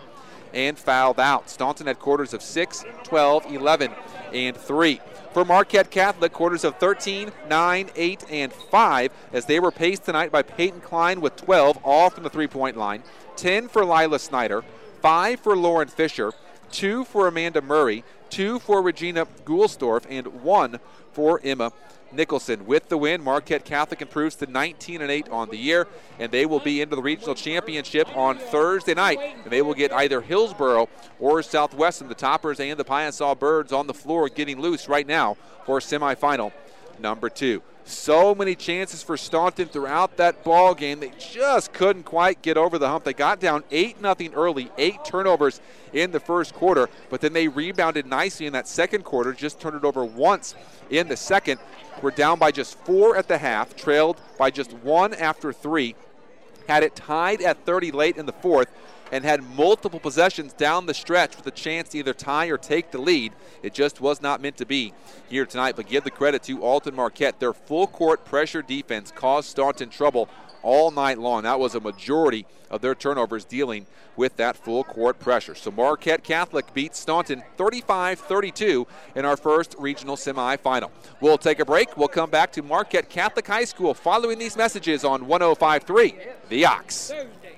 and fouled out. Staunton had quarters of 6, 12, 11, and 3. For Marquette Catholic, quarters of 13, 9, 8, and 5, as they were paced tonight by Peyton Klein with 12, all from the three-point line. 10 for Lila Snyder, 5 for Lauren Fisher, 2 for Amanda Murray, 2 for Regina Goulsdorf, and 1 for Emma Nicholson. With the win, Marquette Catholic improves to 19-8 on the year, and they will be into the regional championship on Thursday night. And they will get either Hillsboro or Southwestern. The Toppers and the Piasaw Birds on the floor getting loose right now for semifinal number 2. So many chances for Staunton throughout that ball game. They just couldn't quite get over the hump. They got down 8-0 early, 8 turnovers in the first quarter, but then they rebounded nicely in that second quarter, just turned it over once in the second. We're down by just 4 at the half, trailed by just 1 after 3, had it tied at 30 late in the fourth, and had multiple possessions down the stretch with a chance to either tie or take the lead. It just was not meant to be here tonight, but give the credit to Alton Marquette. Their full-court pressure defense caused Staunton trouble all night long. That was a majority of their turnovers dealing with that full-court pressure. So Marquette Catholic beats Staunton 35-32 in our first regional semifinal. We'll take a break. We'll come back to Marquette Catholic High School following these messages on 105.3 The Ox.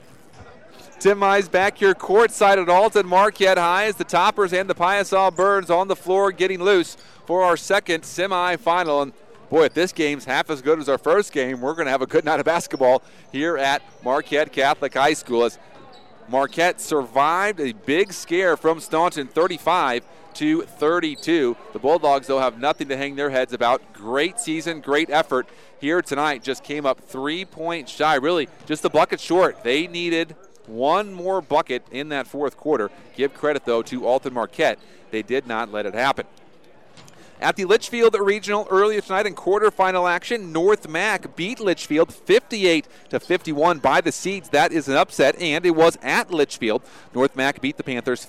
Tim Mize back here courtside at Alton Marquette High as the Toppers and the Piasaw Birds on the floor getting loose for our second semifinal. And boy, if this game's half as good as our first game, we're going to have a good night of basketball here at Marquette Catholic High School, as Marquette survived a big scare from Staunton, 35-32. The Bulldogs, though, have nothing to hang their heads about. Great season, great effort here tonight. Just came up 3 points shy, really just a bucket short. They needed one more bucket in that fourth quarter. Give credit, though, to Alton Marquette. They did not let it happen. At the Litchfield Regional earlier tonight in quarterfinal action, North Mac beat Litchfield 58-51 by the seeds. That is an upset, and it was at Litchfield. North Mac beat the Panthers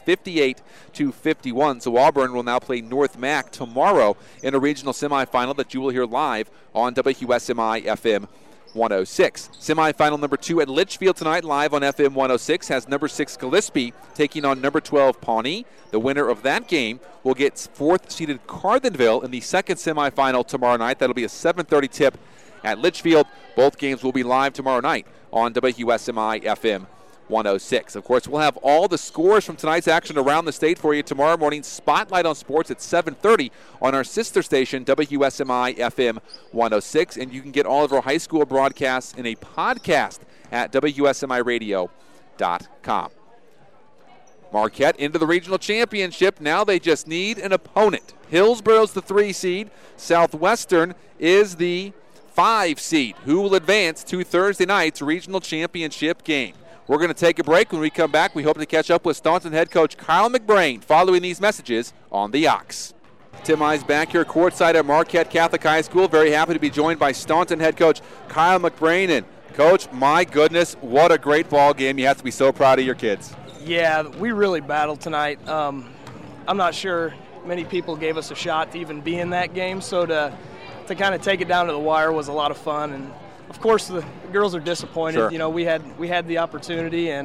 58-51. So Auburn will now play North Mac tomorrow in a regional semifinal that you will hear live on WSMI FM 106. Semifinal number 2 at Litchfield tonight, live on FM 106, has number 6 Gillespie taking on number 12 Pawnee. The winner of that game will get 4th-seeded Carlinville in the second semifinal tomorrow night. That'll be a 7:30 tip at Litchfield. Both games will be live tomorrow night on WSMI FM 106. Of course, we'll have all the scores from tonight's action around the state for you tomorrow morning. Spotlight on Sports at 7:30 on our sister station, WSMI FM 106. And you can get all of our high school broadcasts in a podcast at WSMIRadio.com. Marquette into the regional championship. Now they just need an opponent. Hillsboro's the 3 seed. Southwestern is the 5 seed, who will advance to Thursday night's regional championship game. We're going to take a break. When we come back, we hope to catch up with Staunton head coach Kyle McBrain following these messages on the Ox. Tim Mize back here courtside at Marquette Catholic High School. Very happy to be joined by Staunton head coach Kyle McBrain. And, Coach, my goodness, what a great ball game. You have to be so proud of your kids. Yeah, we really battled tonight. I'm not sure many people gave us a shot to even be in that game, so to kind of take it down to the wire was a lot of fun. And of course, the girls are disappointed. Sure. You know, we had the opportunity and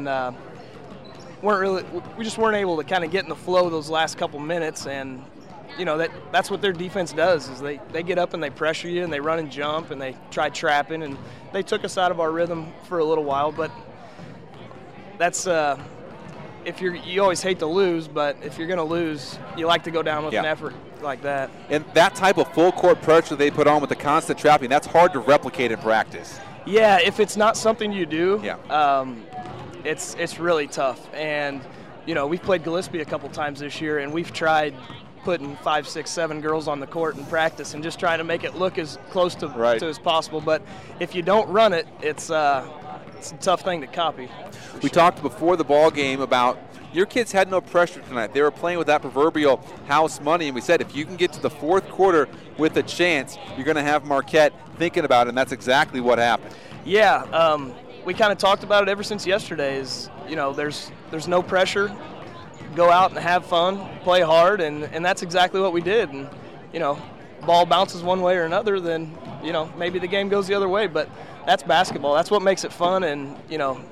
we just weren't able to kind of get in the flow those last couple minutes. And you know, that's what their defense does, is they get up and they pressure you and they run and jump and they try trapping, and they took us out of our rhythm for a little while. But that's you always hate to lose, but if you're going to lose, you like to go down with an effort like that. And that type of full court pressure they put on with the constant trapping, that's hard to replicate in practice. Yeah, if it's not something you do, it's really tough. And you know, we've played Gillespie a couple times this year, and we've tried putting 5, 6, 7 girls on the court in practice and just trying to make it look as close to as possible. But if you don't run it, it's a tough thing to copy. We talked before the ball game about your kids had no pressure tonight. They were playing with that proverbial house money, and we said if you can get to the fourth quarter with a chance, you're going to have Marquette thinking about it, and that's exactly what happened. Yeah, we kind of talked about it ever since yesterday. Is, you know, there's no pressure. Go out and have fun, play hard, and that's exactly what we did. And you know, ball bounces one way or another, then you know maybe the game goes the other way, but that's basketball. That's what makes it fun. And you know,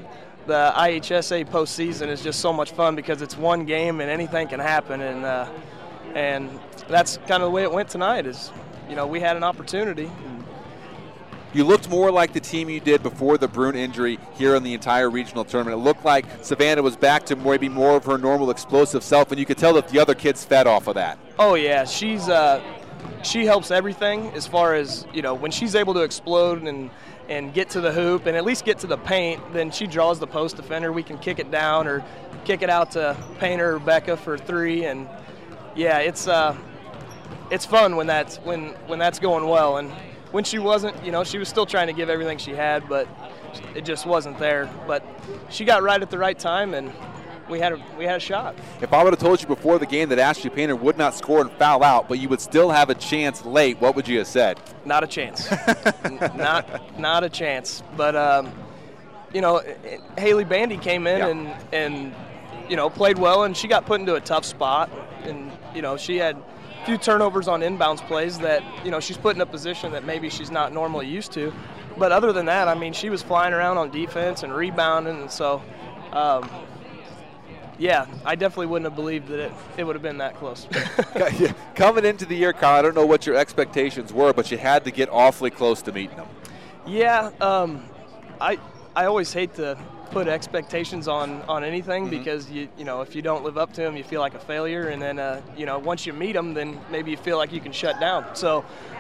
the IHSA postseason is just so much fun because it's one game and anything can happen, and that's kind of the way it went tonight. Is we had an opportunity. You looked more like the team you did before the Bruin injury here in the entire regional tournament. It looked like Savannah was back to maybe more of her normal explosive self, and you could tell that the other kids fed off of that. Oh yeah, she helps everything as far as when she's able to explode and get to the hoop and at least get to the paint, then she draws the post defender. We can kick it down or kick it out to Painter or Rebecca for three, and yeah, it's fun when that's going well. And when she wasn't, she was still trying to give everything she had, but it just wasn't there. But she got right at the right time, and we had a shot. If I would have told you before the game that Ashley Painter would not score and foul out, but you would still have a chance late, what would you have said? Not a chance. not a chance. But Haley Bandy came in and played well, and she got put into a tough spot, and she had a few turnovers on inbounds plays that she's put in a position that maybe she's not normally used to. But other than that, I mean, she was flying around on defense and rebounding, and so yeah, I definitely wouldn't have believed that it would have been that close. Coming into the year, Kyle, I don't know what your expectations were, but you had to get awfully close to meeting them. Yeah, I always hate to put expectations on anything because if you don't live up to them, you feel like a failure, and then once you meet them, then maybe you feel like you can shut down. So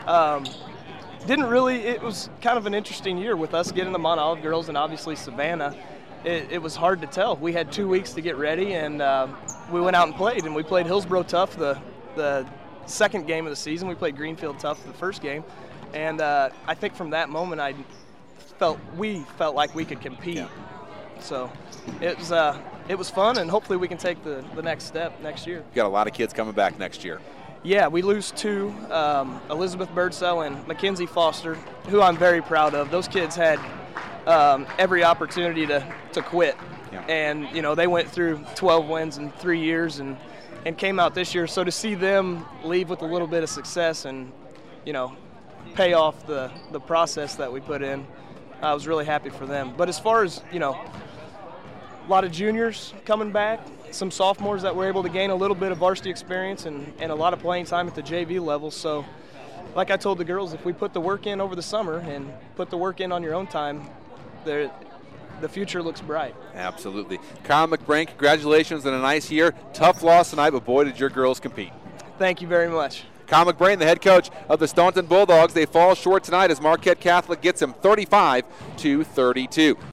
it was kind of an interesting year with us getting the Mont Olive girls and obviously Savannah. It was hard to tell. We had 2 weeks to get ready, and we went out and played. And we played Hillsboro tough the second game of the season. We played Greenfield tough the first game. And I think from that moment, we felt like we could compete. Yeah. So it was fun, and hopefully we can take the next step next year. You got a lot of kids coming back next year. Yeah, we lose two, Elizabeth Birdsell and Mackenzie Foster, who I'm very proud of. Those kids had every opportunity to quit. Yeah. And, they went through 12 wins in 3 years and came out this year. So to see them leave with a little bit of success and, pay off the process that we put in, I was really happy for them. But as far as, a lot of juniors coming back, some sophomores that were able to gain a little bit of varsity experience and a lot of playing time at the JV level. So like I told the girls, if we put the work in over the summer and put the work in on your own time, the future looks bright. Absolutely. Kyle McBrain, congratulations on a nice year. Tough loss tonight, but boy, did your girls compete. Thank you very much. Kyle McBrain, the head coach of the Staunton Bulldogs. They fall short tonight as Marquette Catholic gets them 35-32.